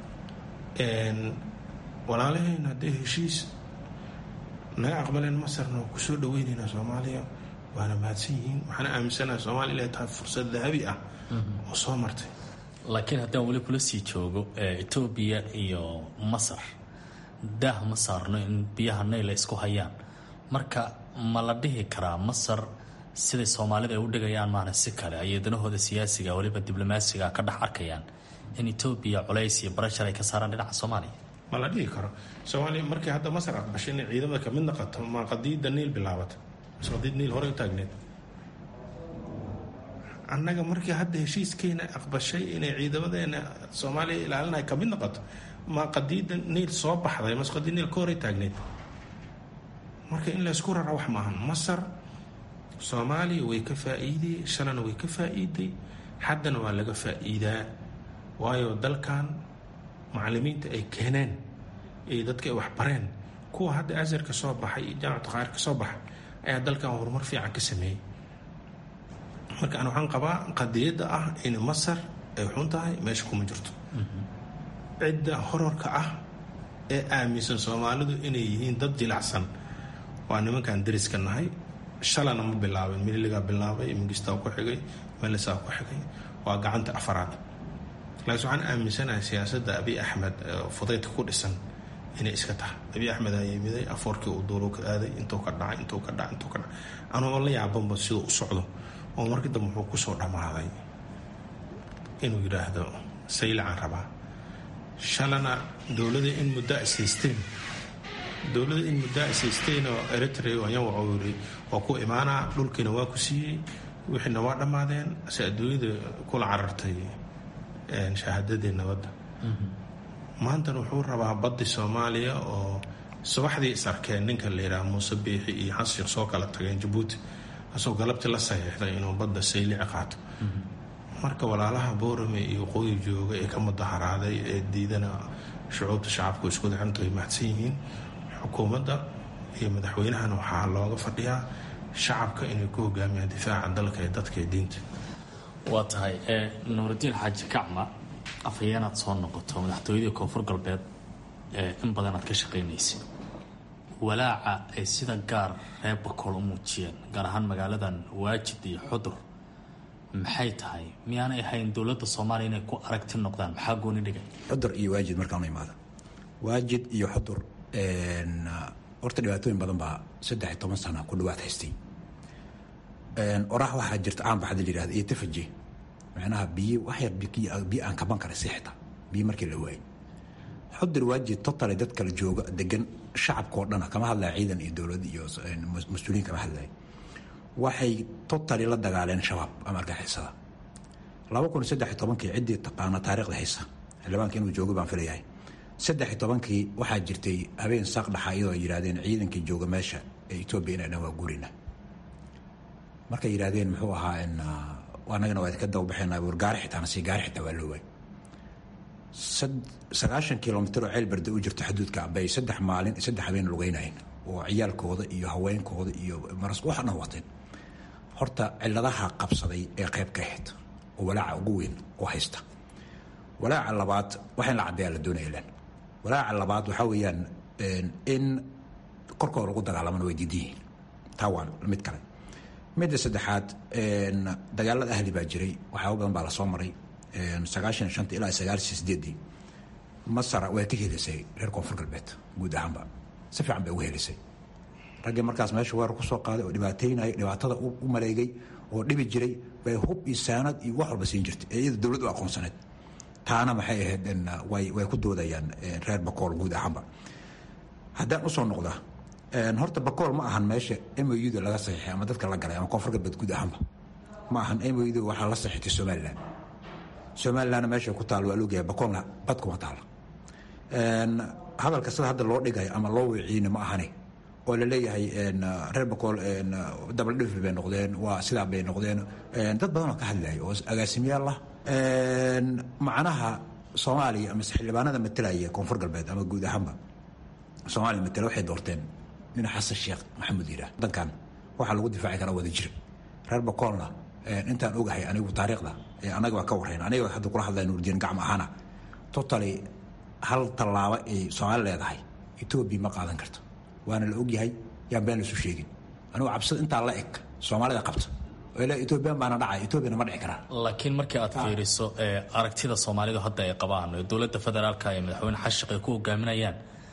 walaalaheen hadday heshiis naga aqbaleen Masarna ku soo dhaweynayna Soomaaliya waana mahadsan yihiin. waxaana aaminsanahay Soomaaliya inay tahay fursad dahabi ah oo soo martay. laakiin haddaan weli kula sii joogo Etoobiya iyo Masar daah ma saarno in biyaha nayl ay isku hayaan. marka ma la dhihi karaa Masar siday Soomaalida ay u dhigayaan maana si kale ay danahooda siyaasiga waliba diblomaasiga ka dhex arkayaan in Ethiopia culays iyo barashar ay ka saaraan dhinaca Soomaaliya? ma la dhihi karo. Soomaaliya markii hadda Masar aqbashay in ciidamada ka mid noqoto ma qadiida Niil bilaabat qadiid Niil hore u taagneed. annaga markii hadda heshiiskeena aqbashay inay ciidamadeena Soomaaliya ilaalinay ka mid noqoto ma qadiida Niil soo baxday mas qadiid Niil ka hore taagneed. marka in la isku rara wax maahan. Masar Soomaaliya way ka faa'iiday, shalana way ka faa'iiday, haddana waa laga faa'iidaa. waayo dalkan macallimiinta ay keeneen ee dadka ay wax bareen kuwa hadda Azhar ka soo baxay iyo jaamacadda Qaahira ka soo baxay ayaa dalkan horumar fiican ka sameeyay. marka aan waxaan qabaa qadiyadda ah in Masar ay xun tahay meesha kuma jirto. cidda horarka ah ee aaminsan Soomaalidu inay yihiin dad jilacsan waa nimankan dariska nahay. shalana ma bilaabin, Miliga bilaabay, Mengistu ku xigay, Meles ku xigay, waa gacanta afaraad. laakiin waxaan aaminsanahay siyaasadda Abiy Ahmed fudaydka ku dhisan inay iska tahay. Abiy Ahmed ayaa yimiday afoorkii uu duulo ka aaday intuu ka dhacay anoo la yaabanba siduu u socdo oo markii dambe wuxuu kusoo dhammaaday inuu yidhaahdo saylacan rabaa. shalana dowladda in muddo isaysteen oo Eritrea ayaan waxuu yidhi waa ku imaanaa, dhulkiina waa ku siiyey, wixiina waa dhammaadeen, se adduunyada kula carartay shahaadadii nabadda. maantana wuxuu rabaa baddi Soomaaliya oo subaxdii is arkeen ninka la yidhaha Muuse Biixi iyo Xasan Sheekh soo kala tageen Jabuuti asoo galabtii la saxiixday inuu badda saylici qaato. marka walaalaha Boorame iyo Waqooyi jooga ee ka mudaharaaday ee diidana shucuubta shacabku isku daxantay mahadsan yihiin. xukuumadda iyo madaxweynahana waxaa looga fadhiyaa shacabka inay ku hogaamiyaan difaaca dalka ee dadka ee diinta. waa tahay Nuuridiin Xaaji Kacma, afhayeenaad soo noqoto madaxtooyadii Koonfur Galbeed in badan aad ka shaqaynaysay. walaaca ay sida gaar reer Bakool u muujiyeen gaar ahaan magaaladan Waajid iyo Xudur maxay tahay? miyaanay ahayn dowladda Soomaaliya inay ku aragti noqdaan? maxaa gooni dhigay Xudur iyo Waajid markaan imaado? Waajid iyo Xudur horta dhibaatooyin badan baa 13 sano ku dhawaad haystay. oraah waxaa jirta caan baxda la yidhahda iyo tafaji macnaha biyo wax yar biyo aan kaban kara seexta biyo markii la waayay. Xudur Waajid totally dad kala jooga degan shacabkoo dhan kama hadlaya ciidan iyo dowlad iyo mas'uuliyiin kama hadlaya. waxay totally la dagaaleen shabaab ama argagixisada. 2013 ciddii taqaana taariikhda haysa xildhibaanka inuu joogo baan filayahay. 13 waxaa jirtay habeen saaq dhaxa iyadoo ay yidhaahdeen ciidankii jooga meesha ee Ethiopia inay dhan waa guurina. markay yidhaahdeen muxuu ahaa in anagana waa ka dawbaxeenaa gaari xitaa nasi gaari xitaa waa loo waayay. 90 kilomitir oo Ceelberde u jirta xuduudka bay 3 maalin 3 habeen lugeynayeen oo ciyaalkooda iyo haweenkooda iyo maras waxna wateen. horta ciladaha qabsaday ee qayb ka ahayd oo walaaca ugu weyn oo haysta. walaaca labaad waxaan la cadeeyaa la doonayaan. walaaca labaad waxa weeyaan in korkooda lagu dagaalamana way diideen. taa mid kale. midda saddexaad dagaalada ahli baa jiray, waxaa badan baa la soo maray 95 ilaa 98 Masar way ka helisay reer Koonfur Galbeed guud ahaanba si fiican bay ugu helisay. ragga markaas meesha weerar ku soo qaaday oo dhibaatada u maleegay oo dhibi jiray bay hub iyo saanad iyo wax walba siin jirtay iyada dowladdu aqoonsaneed. taana maxay ahayd in way ku doodayaan reer Bakool guud ahaanba. haddaan u soo noqdaa horta Bakool ma ahan meesha MOU laga saxiixay ama dadka la galay ama Koonfur Galbeed guud ahaanba ma ahan. MOU waxaa la saxiixay Somaliland meesha ku taal waa loogayaa. Bakoolna bad kuma taala. hadalka sida hadda loo dhigay ama loo wiciina ma ahane oo la leeyahay reer Bakool double dhif bay noqdeen, waa sidaa bay noqdeen. dad badan oo ka hadlaya oo agaasimiyaal ah macnaha Soomaaliya ama xildhibaanada matalaya Koonfur Galbeed ama guud ahaanba Soomaaliya matala waxay doorteen nin Xasan Sheekh Maxamuud yiraahdo. dadkan waxa lagu difaaci karaa wada jir. reer Bakoolna intaan ogahay anigu taariikhda anaga waa ka warreyn aniga hadda kula hadlay Nuuridiin Gacma ahana totally hal talaabo ee Soomaaliya leedahay Ethiopia ma qaadan karto. waana la ogyahay yaan been isu sheegin. anigu cabsad intaa la eg Soomaalida qabto ilaa Ethiopia baana dhacay. Ethiopia ma dhici karaan. laakiin markii aad fiiriso aragtida Soomaalidu hadda ay qabaan dowladda federaalka ee madaxweyne Xasan Sheekh ku hogaaminayaan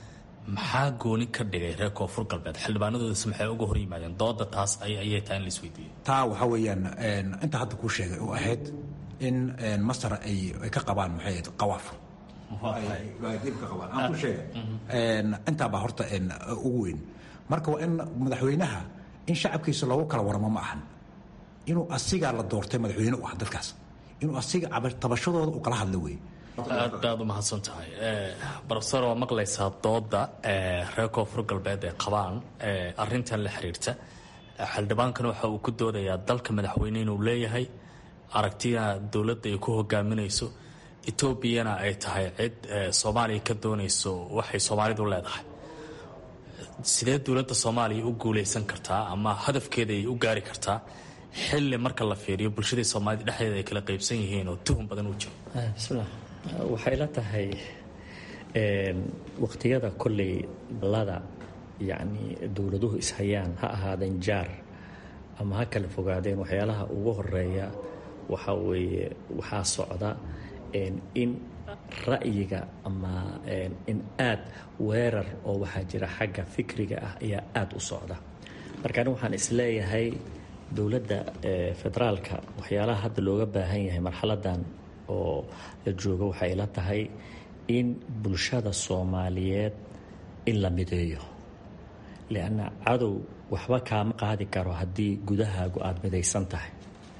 maxaa gooni ka dhigay reer koonfur galbeed xildhibaanadoodasi maxay uga hor yimaadeen dooda taas ayay tahay in la isweydiiyey taa waxaa weeyaan inta hadda kuu sheegay oo ahayd in masar ay ka qabaan maxay ahayd qawaaf dib ka qabaan aan ku sheegay intaabaa horta ugu weyn marka waa in madaxweynaha in shacabkiisa loogu kala waramo ma ahan inuu asigaa la doortay madaxweyne u ah dadkaas inuu asiga tabashadooda u kala hadla weeye aad baad u mahadsan tahay brofesor waa maqlaysaa dooda reer koonfur galbeed ee qabaan arintan la xiriirta xildhibaankan waxa uu ku doodayaa dalka madaxweyne inuu leeyahay aragtida dowladda ay ku hogaaminayso etoobiyana ay tahay cid soomaaliya ka doonayso waxay soomaalidu leedahay sidee dowladda soomaaliya u guulaysan kartaa ama hadafkeeda ay u gaari kartaa xilli marka la fiiriyo bulshadii soomaalida dhexdeeda ay kala qaybsan yihiin oo tuhun badan u jiro bismillah waxay la tahay waqtiyada kolley balada yacni dowladuhu ishayaan ha ahaadeen jaar ama ha kala fogaadeen waxyaalaha ugu horeeya waxaa weeye waxaa socda in ra'yiga ama in aad weerar oo waxaa jira xagga fikriga ah ayaa aad u socda marka ani waxaan isleeyahay dowladda federaalka waxyaalaha hadda looga baahan yahay marxaladan oo la joogo waxay la tahay in bulshada soomaaliyeed in la mideeyo lianna cadow waxba kaama qaadi karo haddii gudahaagu aada midaysan tahay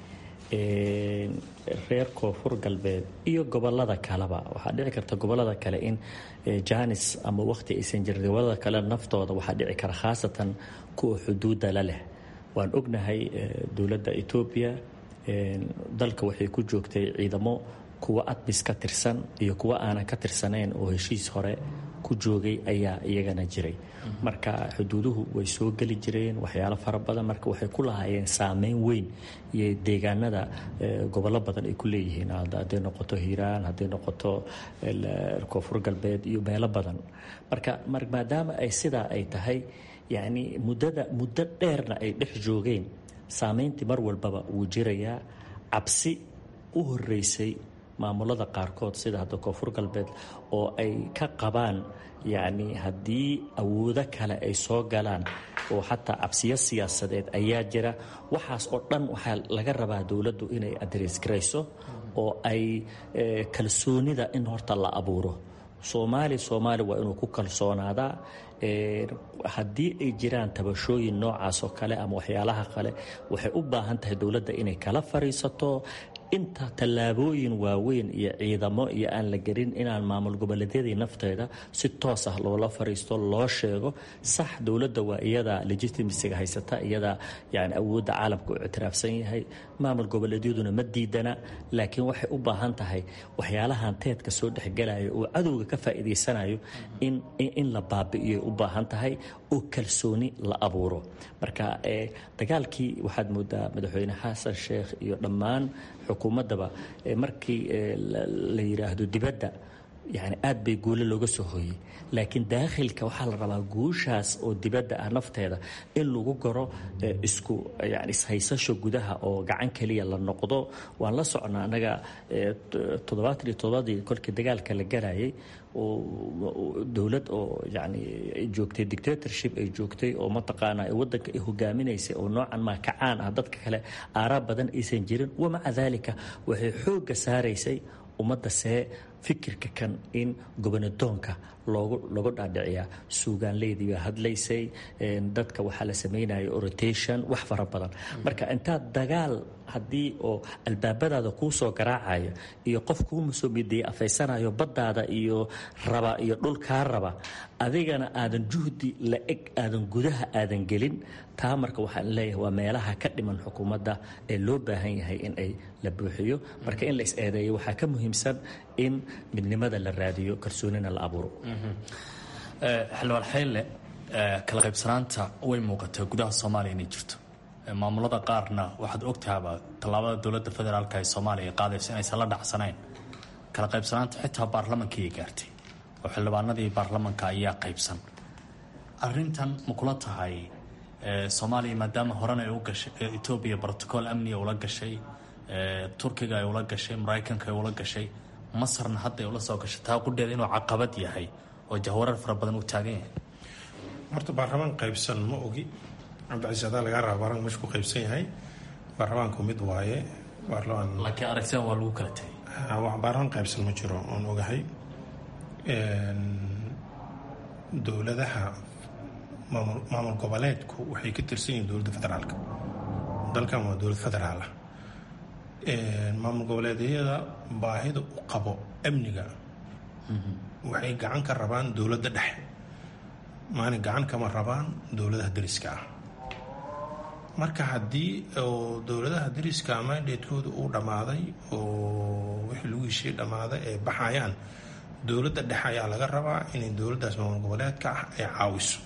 reer koonfur galbeed iyo gobolada kaleba waxaa dhici karta gobolada kale in janis ama waqti aysan jirin gobolada kale naftooda waxaa dhici kara khaasatan kuwa xuduudda la leh waan ognahay dowladda etoobiya dalka waxay ku joogtay ciidamo kuwa admis ka tirsan iyo kuwa aanan ka tirsanayn oo heshiis hore ku joogay ayaa iyagana jiray marka xuduuduhu way soo geli jireen waxyaalo fara badan marka waxay ku lahaayeen saameyn weyn iyo deegaanada gobollo badan ay ku leeyihiin hadday noqoto hiiraan hadday noqoto koonfur galbeed iyo meelo badan marka maadaama ay sidaa ay tahay yacni muddo dheerna ay dhex joogeen saameyntii mar walbaba wuu jirayaa cabsi u horeysay maamulada qaarkood sida hadda koonfur galbeed oo ay ka qabaan yacni haddii awoodo kale ay soo galaan oo xataa cabsiyo siyaasadeed ayaa jira waxaas oo dhan waxaa laga rabaa dowladdu inay adres garayso oo ay kalsoonida in horta la abuuro soomaali waa inuu ku kalsoonaadaa haddii ay jiraan tabashooyin noocaas oo kale ama waxyaalaha kale waxay u baahan tahay dowladda inay kala fariisato inta tallaabooyin waaweyn iyo ciidamo iyo aan la gelin inaan maamul goboleedyadii nafteeda si toos ah loola fariisto loo sheego sax dowladda waa iyada legitimasiga haysata iyada yani awoodda caalamka u ictiraafsan yahay maamul goboleedyaduna ma diidana laakiin waxay u baahan tahay waxyaalahan teedka soo dhexgelayo oo cadowga ka faa'iidaysanayo in la baabi'iyo u baahan tahay oo kalsooni la abuuro marka dagaalkii waxaad moodaa madaxweyne xasan sheekh iyo dhammaan xukuumaddaba markii la yidhaahdo dibadda yani aad bay guulo looga soo hooyey laakiin daakhilka waxaa la rabaa guushaas oo dibadda ah nafteeda in lagu garo isku yani ishaysasho gudaha oo gacan keliya la noqdo waan la socnaa annaga 77 kolkii dagaalka la galayay oo dowlad oo yani ay joogtay dictatorship ay joogtay oo mataqaanaa waddanka ay hogaaminaysay oo noocan maa kacaan ah dadka kale aaraab badan aysan jirin wamaca daalika waxay xoogga saaraysay ummadda see fikirka kan in gobonadoonka loogu dhaadhiciyaa suugaanleydii baa hadlaysay dadka waxaa la samaynaya rotation wax fara badan marka intaad dagaal haddii oo albaabadaada kuu soo garaacaya iyo qof kuu musoomidaya afaysanayo baddaada iyo raba iyo dhulkaa raba adigana aadan juhdi la eg aadan gudaha aadan gelin taa marka waxaan leeyahay waa meelaha ka dhiman xukuumadda ee loo baahan yahay in ay la buuxiyo marka in la is-eedeeyo waxaa ka muhiimsan in midnimada la raadiyo kalsoonina la abuuro xildhibaan xeyle kala qaybsanaanta way muuqataa gudaha soomaaliya inay jirto maamulada qaarna waxaad ogtahaaba tallaabada dowladda federaalka ee soomaaliya qaadayso inaysan la dhacsanayn kala qaybsanaanta xitaa baarlamankii gaartay oo xildhibaanadii baarlamanka ayaa qaybsan arintan ma kula tahay soomaaliya maadaama horena ay u gashay etoobiya brotocool amniga ula gashay turkiga ay ula gashay maraykanka ay ula gashay masarna hadda ay ula soo gashay taa qudheeda inuu caqabad yahay oo jahwarar fara badan uu taagan yahay. horta baarlamaan qaybsan ma ogi, cabdicasiis adaa lagaa raba baarlamanka meesha ku qaybsan yahay. baarlamaanku mid waaye, laakiin aragtida waa lagu kala tegay. baarlamaan qaybsan ma jiro oon ogahay. dowladaha maamul goboleedku waxay ka tirsan yihiin dowladda federaalka. dalkan waa dowlad federaal ah. maamul goboleedyada baahida u qabo amniga waxay gacan ka rabaan dowladda dhexe, maalin gacan kama rabaan dowladaha dariska ah. marka haddii oo dowladaha dariska mandatekooda uu dhammaaday oo wixii lagu heshiiyey dhammaaday ay baxayaan, dowladda dhexe ayaa laga rabaa inay dowladdaas maamul goboleedka ah ay caawiso.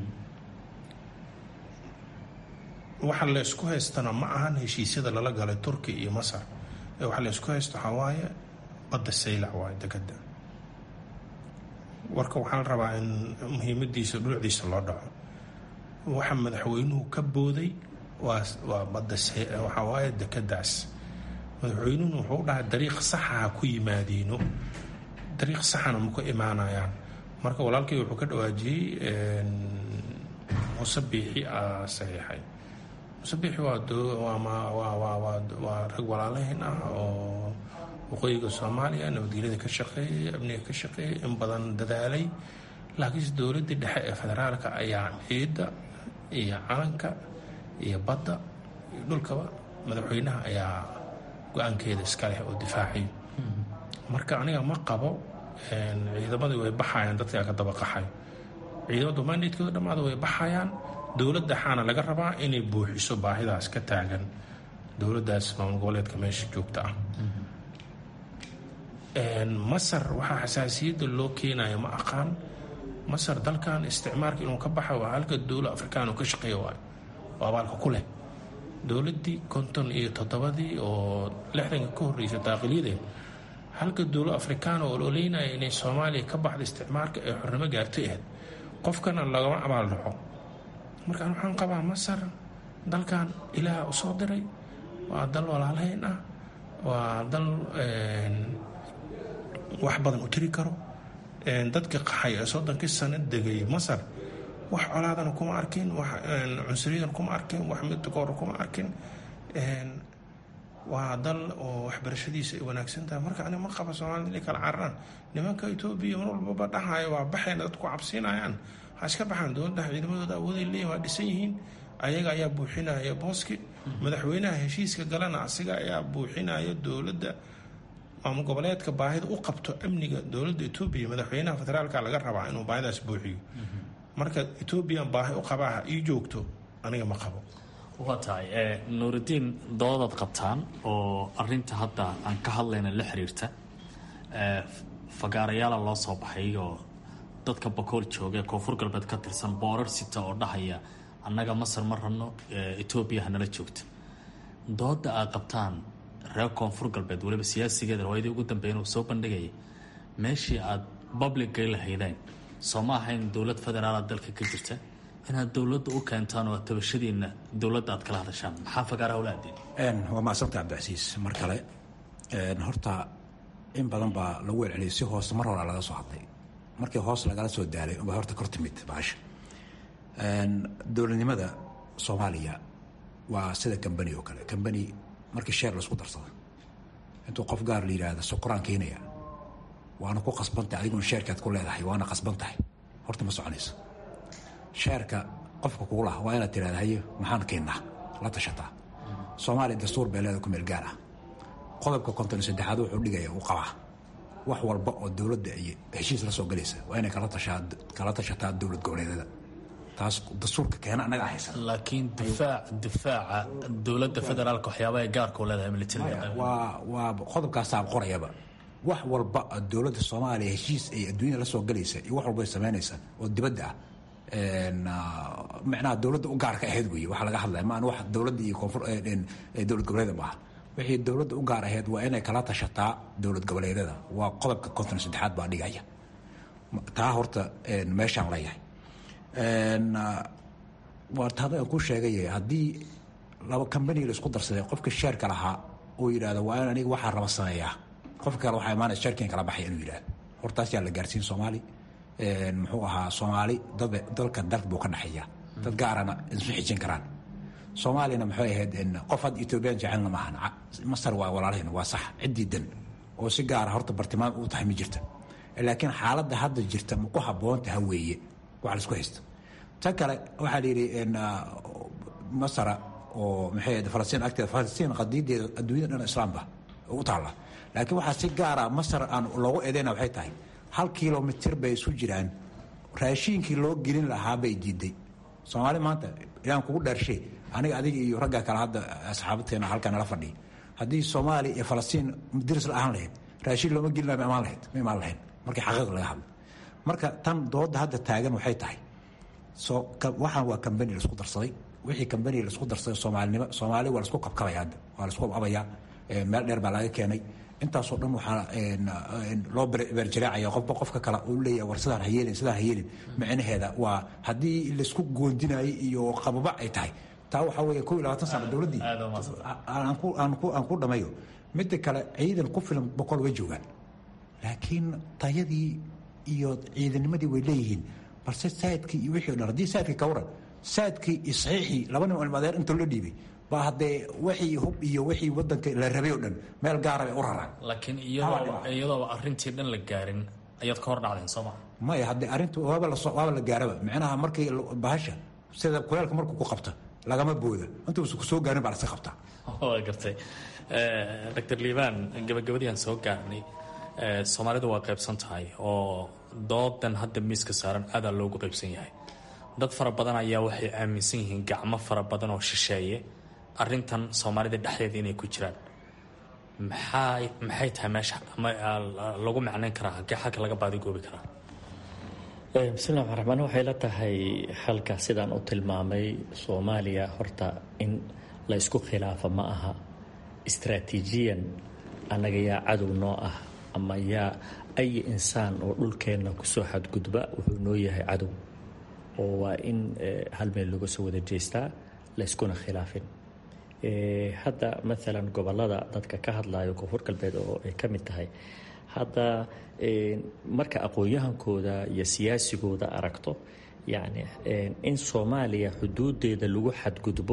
waxa la isku haystana ma ahan heshiisyada lala galay turkiya iyo masar. waxa la isku haysto waxaa waaye badda saylac waaye dekada. warka waxaa la rabaa in muhiimadiisa dhulucdiisa loo dhaco. waxa madaxweynuhu ka booday waa badda waxaa waaye dekadaas. madaxweynuhuna wuxuu dhahay dariiq saxa ha ku yimaadiino, dariiq saxana ma ku imaanayaan. marka walaalkay wuxuu ka dhawaajiyey muuse biixi saxiixay. muuse biixi waa rag walaalahin ah oo waqooyiga soomaaliya nabadgelyada ka shaqeeyay, amniga ka shaqeeyay, in badan dadaalay. laakiinse dowladda dhexe ee federaalka ayaa ciidda iyo calanka iyo badda iyo dhulkaba madaxweynaha ayaa go-aankeeda iska leh oo difaacay. marka aniga ma qabo ciidamadii way baxayaan, dadkaa ka daba qaxay. ciidamadu mandatekooda dhammaada way baxayaan. dowladda xaana laga rabaa inay buuxiso baahidaas ka taagan dowladdaas maamul goboleedka meesha joogta ah. masar waxaa xasaasiyadda loo keenaya ma aqaan. masar dalkan isticmaalka inuu ka baxa waa halka dowla afrikaan ka shaqeeya waayo oo abaalka ku leh. dowladdii 57 oo 60 ka horreysay daaqilyadeed, halka dowla afrikaan oo ololeynaya inay soomaaliya ka baxda isticmaalka ee xornimo gaartay ahayd, qofkana lagama abaal dhaco. markaan waxaan qabaa masar dalkan ilaaha u soo diray, waa dal walaalahayn ah, waa dal wax badan u tiri karo. dadka qaxay ee 30 sano degay masar wax colaadana kuma arkin, wax cunsuriyadan kuma arkin, wax midkoor kuma arkin. waa dal oo waxbarashadiisa ay wanaagsan tahay. marka aniga ma qaba soomaalida inay kala cararaan. nimanka etoobiya mar walbaba dhahayo waa baxeen, dadku cabsiinayaan, ha iska baxaan. dowladda ciidamadooda awooday leeyihin, waa dhisan yihiin, ayaga ayaa buuxinaya booski. madaxweynaha heshiiska galana asiga ayaa buuxinaya. dowladda maamul goboleedka baahida u qabto amniga dowladda etoobiya, madaxweynaha federaalka laga rabaa inuu baahidaas buuxiyo. marka etoobiya baahi u qabaaha ii joogto, aniga ma qabo. waa tahay nuuridiin, doodaad qabtaan oo arinta hadda aan ka hadlayna la xiriirta. fagaarayaala loo soo baxay oo dadka bakool jooga koonfur galbeed ka tirsan boorar sita oo dhahaya annaga masar ma rabno, etoobiya hanala joogta. dooda aad qabtaan reer koonfur galbeed, waliba siyaasigeeda rawaayadii ugu dambeeyeen uu soo bandhigayay, meeshii aad publicay lahaydeen soo ma ahayn dowlad federaala dalka ka jirta inaad dowladda u keentaan oo tabashadiina dowladda aad kala hadashaan? maxaa fagaaraha ula aadeen? waa mahadsanta cabdicasiis. mar kale horta in badan baa lagu celceliyay si hoose mar hore laga soo hadlay. markii hoos lagala soo daalay baa horta kor timid baasha. dowladnimada soomaaliya waa sida kambani oo kale. kambani markii sheer laisku darsado, intuu qof gaar la yidhaahda sokoraan keenaya, waana ku qasbantahay, adiguna sheerkaad ku leedahay waana qasban tahay, horta ma soconayso. sheerka qofka kugu laha waa inaad tirahda haye maxaan keennaa, la tashataa. soomaaliya dastuur bee leeda ku meel gaar ah. qodobka 53 wuxuu dhigaya uu qabaa wax walba oo dowladda iyo heshiis la soo galaysa waa inay kala tashataa dowlad goboleedyada. taas dastuurka keena annaga haysan. laakiin difaaca dowladda federaalka waxyaabaha ay gaarka u leedahay militariga waa qodobkaasaa qorayaba wax walba dowladda soomaaliya heshiis ay adduunyada la soo galaysa iyo wax walba ay samaynaysa oo dibadda ah. macnaha dowladda u gaarka ahayd wey waxaa laga hadlaya maan wax dowladda iyo koonfur dowlad goboleeda maaha. wixii dowladda u gaar ahayd waa inay kala tashataa dowlad goboleedyada. waa qodobka 53 baa dhigaya taa. horta meeshaan leeyahay waata hadda ku sheegay haddii laba kambani la isku darsaday, qofka sheerka lahaa uu yidhaahdo waa in aniga waxaa raba sameeyaa, qofka kale waxaa imaanaya sheerkiin kala baxaya inuu yidhahdo. hortaas yaa la gaarsiin soomaali. muxuu ahaa soomaali dalka dad buu ka dhexeeya dad gaarana isu xijin karaan soomaaliyana maxay ahayd qof had ethoobiyan jecelna maahan masar waa walaalaheen waa sax cidiidan oo si gaara horta bartilmaam u tahay ma jirta laakiin xaaladda hadda jirta ma ku habboonta ha weeye wax la isku haysto ta kale waxaa la yidhi masara oo maxay ahayd falastiin agteeda falastiin qadiideeda adduunyada dhan islaamba u taalla laakiin waxaa si gaara masar aan loogu eedeyna waxay tahay 1 kilomitir bay isu jiraan raashiinkii loo gelin lahaa bay diiday soomaali maanta ilaan kugu dhaarshay aniga adiga iyo ragga kale hadda asxaabteena halkan nala fadhiya haddii soomaaliya iyo falastiin diris la ahaan lahayd raashiin looma gelin lahaa ma imaan lahayn markii xaqiiq laga hadlo marka tan dooda hadda taagan waxay tahay waxaan waa kambani la isku darsaday wixii kambani la isku darsaday soomaalinimo soomaali waa la isku kabkabaya hadda waa la isku abayaa meel dheer baa laga keenay intaasoo dhan waxaa loo beerjaraacaya qofka kale uu leeyahay war sidaan ha yeelin micnaheeda waa haddii laisku goondinayay iyo qababac ay tahay taa waxaa weeye 21 sano dowladdii aan ku dhamayo midda kale ciidan ku filan 100 way joogaan laakiin tayadii iyo ciidanimadii way leeyihiin balse saadkii iyo wixii o dhan haddii saadkii ka waran saadkii iyo saxiixii laba nin cilmadeer inta loo dhiibay baa haddee wixii hub iyo wixii wadanka la rabay oo dhan meel gaara bay u raraan laakiin iyadoo arrintii dhan la gaarin ayaad ka hor dhacdeen soo maa maya haddee arrintu waaba la gaaraba micnaha markii bahasha sida kuleelka markuu ku qabta lagama booda intuusa ku soo gaarin baa lasi qabtaa waa gartay dr liibaan gabagabadii aan soo gaarnay soomaalidu waa qaybsan tahay oo doodan hadda miiska saaran aadaa loogu qaybsan yahay dad fara badan ayaa waxay aaminsan yihiin gacmo fara badan oo shisheeye arrintan soomaalida dhexdeeda inay ku jiraan maxay tahay meesha lagu macnayn karaa halkee xalka laga baadigoobi karaa bismillahi raxmaan raxiim waxay la tahay halka sidaan u tilmaamay soomaaliya horta in la isku khilaafo ma aha istaraatiijiyan annaga yaa cadow noo ah ama yaa ay insaan oo dhulkeenna kusoo xadgudba wuxuu noo yahay cadow oo waa in hal meel laga soo wada jeestaa la iskuna khilaafin hadda maalan gobolada dadka ka hadlayo koonfur galbeed oo ay ka mid tahay hadda marka aqoon-yahankooda iyo siyaasigooda aragto yacni in soomaaliya xuduudeeda lagu xadgudbo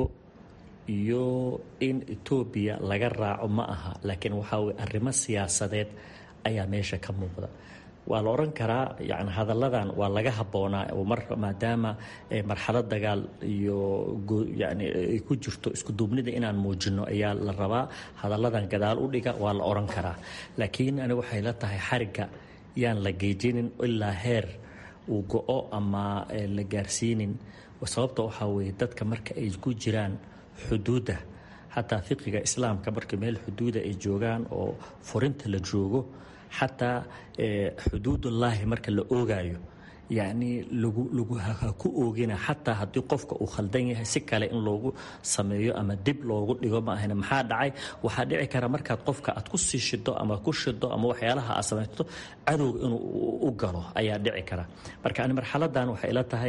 iyo in etoobiya laga raaco ma aha laakiin waxaa weye arrimo siyaasadeed ayaa meesha ka muuqda waa la oran karaa yani hadalladan waa laga habboonaa maadaama marxalad dagaal iyo yani ay ku jirto isku duubnida inaan muujino ayaa la rabaa hadalladan gadaal u dhiga waa la oran karaa laakiin aniga waxay la tahay xarigga yaan la geejinin ilaa heer uu go-o ama la gaarsiinin sababta waxaa weeye dadka marka ay ku jiraan xuduudda xataa fiqiga islaamka marka meel xuduuda ay joogaan oo furinta la joogo xataa xuduudullaahi marka la oogaayo yacni lagu ku oogina xataa haddii qofka uu khaldan yahay si kale in loogu sameeyo ama dib loogu dhigo ma ahayna maxaa dhacay waxaa dhici kara markaad qofka aad ku sii shido ama ku shido ama waxyaalaha aad samaysto cadowga inuu u galo ayaa dhici kara marka ani marxaladan waxay ila tahay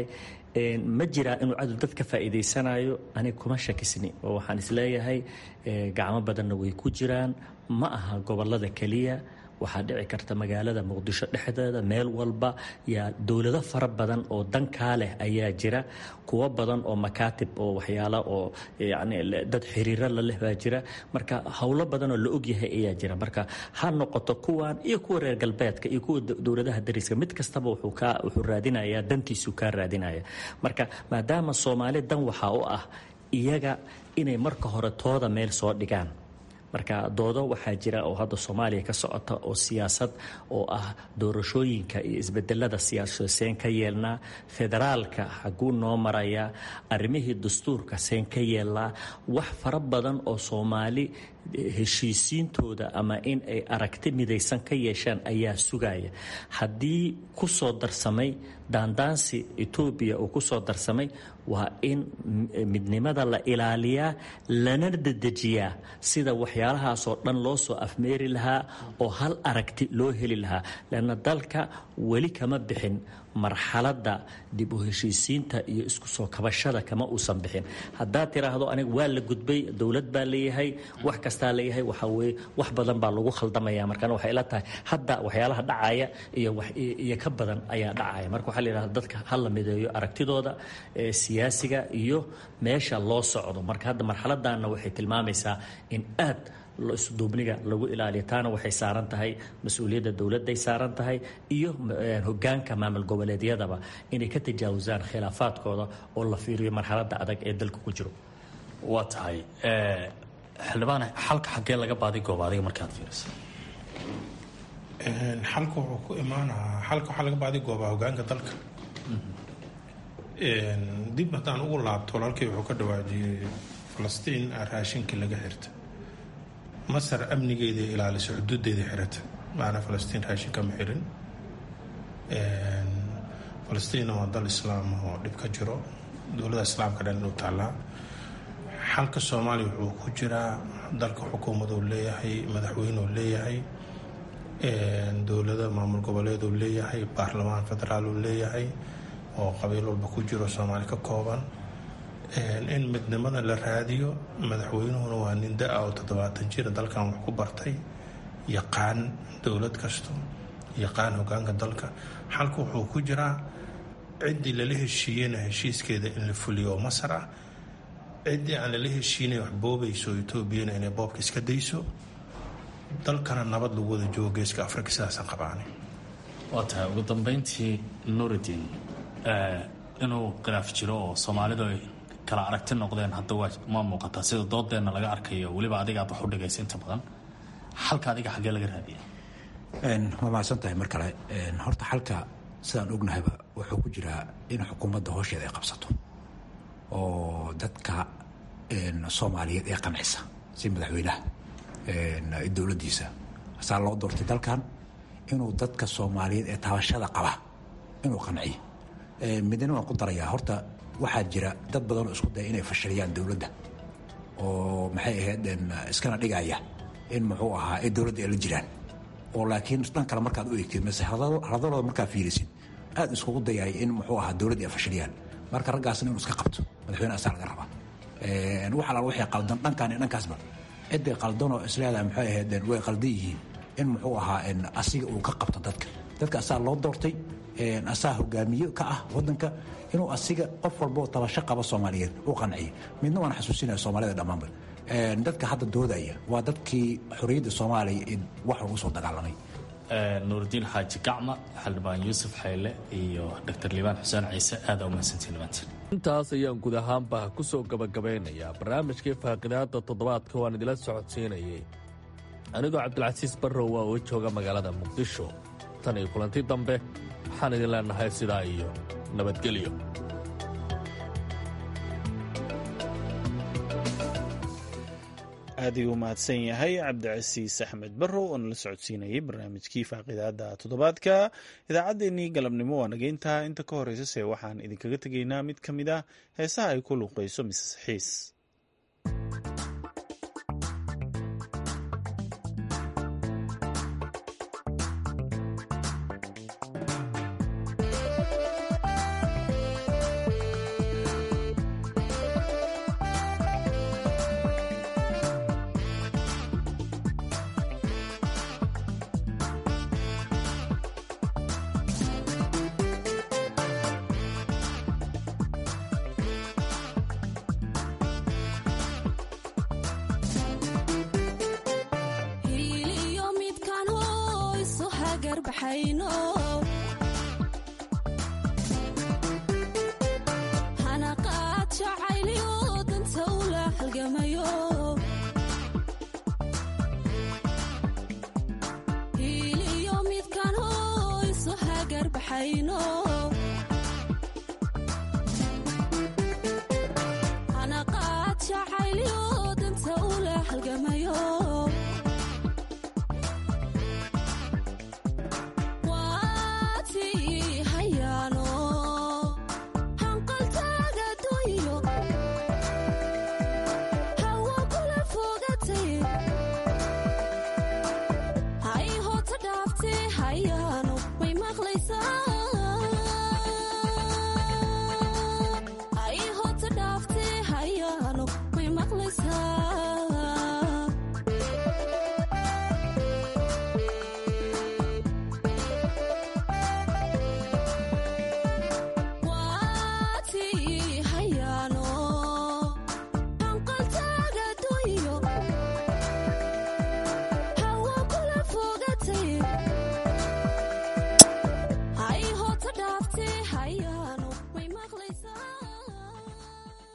ma jiraa inuu cadow dad ka faa'iidaysanayo aniga kuma shakisni oo waxaan isleeyahay gacmo badanna way ku jiraan ma aha gobolada keliya waxaa dhici karta magaalada muqdisho dhexdeeda meel walba yaa dowlado fara badan oo dankaa leh ayaa jira kuwo badan oo makaatib oo waxyaala oo yani dad xiriiro la leh baa jira marka howlo badan oo la ogyahay ayaa jira marka ha noqoto kuwan iyo kuwa reer galbeedka iyo kuwa dowladaha dariska mid kastaba wuxuu raadinayaa dantiisu kaa raadinaya marka maadaama soomaali dan waxaa u ah iyaga inay marka hore tooda meel soo dhigaan marka doodo waxaa jira oo hadda soomaaliya ka socota oo siyaasad oo ah doorashooyinka iyo isbedelada siyaasadeed seen ka yeelnaa federaalka xaguu noo maraya arrimihii dastuurka seen ka yeelnaa wax fara badan oo soomaali heshiisiintooda ama in ay aragti midaysan ka yeeshaan ayaa sugaya haddii ku soo darsamay daandaansi etoobiya uu ku soo darsamay waa in midnimada la ilaaliyaa lana dedejiyaa sida waxyaalahaasoo dhan loo soo afmeeri lahaa oo hal aragti loo heli lahaa leanna dalka weli kama bixin marxaladda dib u heshiisiinta iyo isku soo kabashada kama uusan bixin. haddaad tiraahdo aniga waa la gudbay, dowlad baa leeyahay, wax kastaa leeyahay, waxaa weeye wax badan baa lagu khaldamaya. markana waxay ila tahay hadda waxyaalaha dhacaya iyo ka badan ayaa dhacaya. marka waxaa la yidhahda dadka ha la mideeyo aragtidooda siyaasiga iyo meesha loo socdo. marka hadda marxaladanna waxay tilmaamaysaa in aad isduubniga lagu ilaaliyo. taana waxay saaran tahay mas-uuliyadda dowladday saaran tahay iyo hogaanka maamul goboleedyadaba inay ka tajaawusaan khilaafaadkooda oo la fiiriyo marxaladda adag ee dalka ku jiro. waa tahay xildhibaane, xalka xaggee laga baadi gooba adiga markaad fiiriso? xalka wuxuu ku imaanahaa, xalka waxaa laga baadi goobaa hogaanka dalka. dib haddaan ugu laabto, walaalkii wuxuu ka dhawaajiyey falastiin raashinkii laga xirta, masar amnigeeda ilaaliso, xuduudeeda xirata, maana falastiin raashin kama xirin. falastiin waa dal islaam oo dhib ka jiro, dowladda islaamka dhan inuu taallaa. xalka soomaaliya wuxuu ku jiraa dalka xukuumaduu leeyahay, madaxweyneu leeyahay, dowlada maamul goboleeduu leeyahay, baarlamaan federaaluu leeyahay oo qabiil walba ku jiro soomaali ka kooban. in midnimada la raadiyo, madaxweynuhuna waa nin da-a oo 70 jira, dalkan wax ku bartay, yaqaan dowlad kasto, yaqaan hogaanka dalka. xalka wuxuu ku jiraa ciddii lala heshiiyeyna heshiiskeeda in la fuliyo oo masar ah, ciddii aan lala heshiinay wax boobayso etoobiyana inay boobka iska dayso, dalkana nabad lagu wada joogo geeska afrika. sidaasaan qabaanay. waa tahay ugu dambeyntii nuuridiin, inuu khilaaf jiro oo soomaalidu ay kala aragti noqdeen hadda ma muuqataa sida doodeenna laga arkayo, weliba adiga aad wax u dhagaysa inta badan. xalka adiga xaggee laga raadiya? waa mahadsan tahay mar kale. horta xalka sidaan ognahayba wuxuu ku jiraa in xukuumadda hoosheeda ay qabsato oo dadka soomaaliyeed ee qancisa, si madaxweynaha dowladdiisa asaa loo doortay dalkan inuu dadka soomaaliyeed ee taabashada qaba inuu qanciyo. midna waan ku darayaa, horta waxaa jira dad badanoo isku daya inay fashiliyaan dowladda oo maxay ahayd iskana dhigaya in muxuu ahaa ay dowladda ay la jiraan, oo laakiin dhan kale markaad u eegtid mase hadalooda markaa fiirisid aad iskugu dayay in muxuu ahaa dowladda ay fashiliyaan. marka raggaasna inuu iska qabto, madaxweyne asaa laga rabaa. wax alaal waxay qaldan dhankaan iyo dhankaasba ciday qaldanoo isleedahay maxay ahayd way qaldan yihiin in muxuu ahaa asiga uu ka qabto dadka asaa loo doortay, asaa hogaamiye ka ah wadanka, inuu asiga qof walboo tabasho qaba soomaaliyeed u qanciyo. midna waan xasuusinaya soomaalida dhammaanba, dadka hadda doodaya waa dadkii xorriyadda soomaaliya wax lagu soo dagaalamay. nuuridiin xaaji gacma, xildhibaan yuusuf xayle iyo dr liibaan xuseen ciise, aada u mahadsantiin dhamaantiin. intaas ayaan guud ahaanba ku soo gabagabeynayaa barnaamijkii faaqidaada toddobaadka waan idila socodsiinayay anigoo cabdilcasiis barrow waa oo jooga magaalada muqdisho. tan iyo kulanti dambe waxaan idin leenahay sidaa iyo nabadgelyo. aad uu mahadsan yahay cabdicasiis axmed barrow oo nala socodsiinayay barnaamijkii faaqidaada toddobaadka. idaacaddeenii galabnimo waa nageyntaa. inta ka horeysase waxaan idinkaga tegaynaa mid ka mid ah heesaha ay ku luuqayso Mrs. Xiis. I know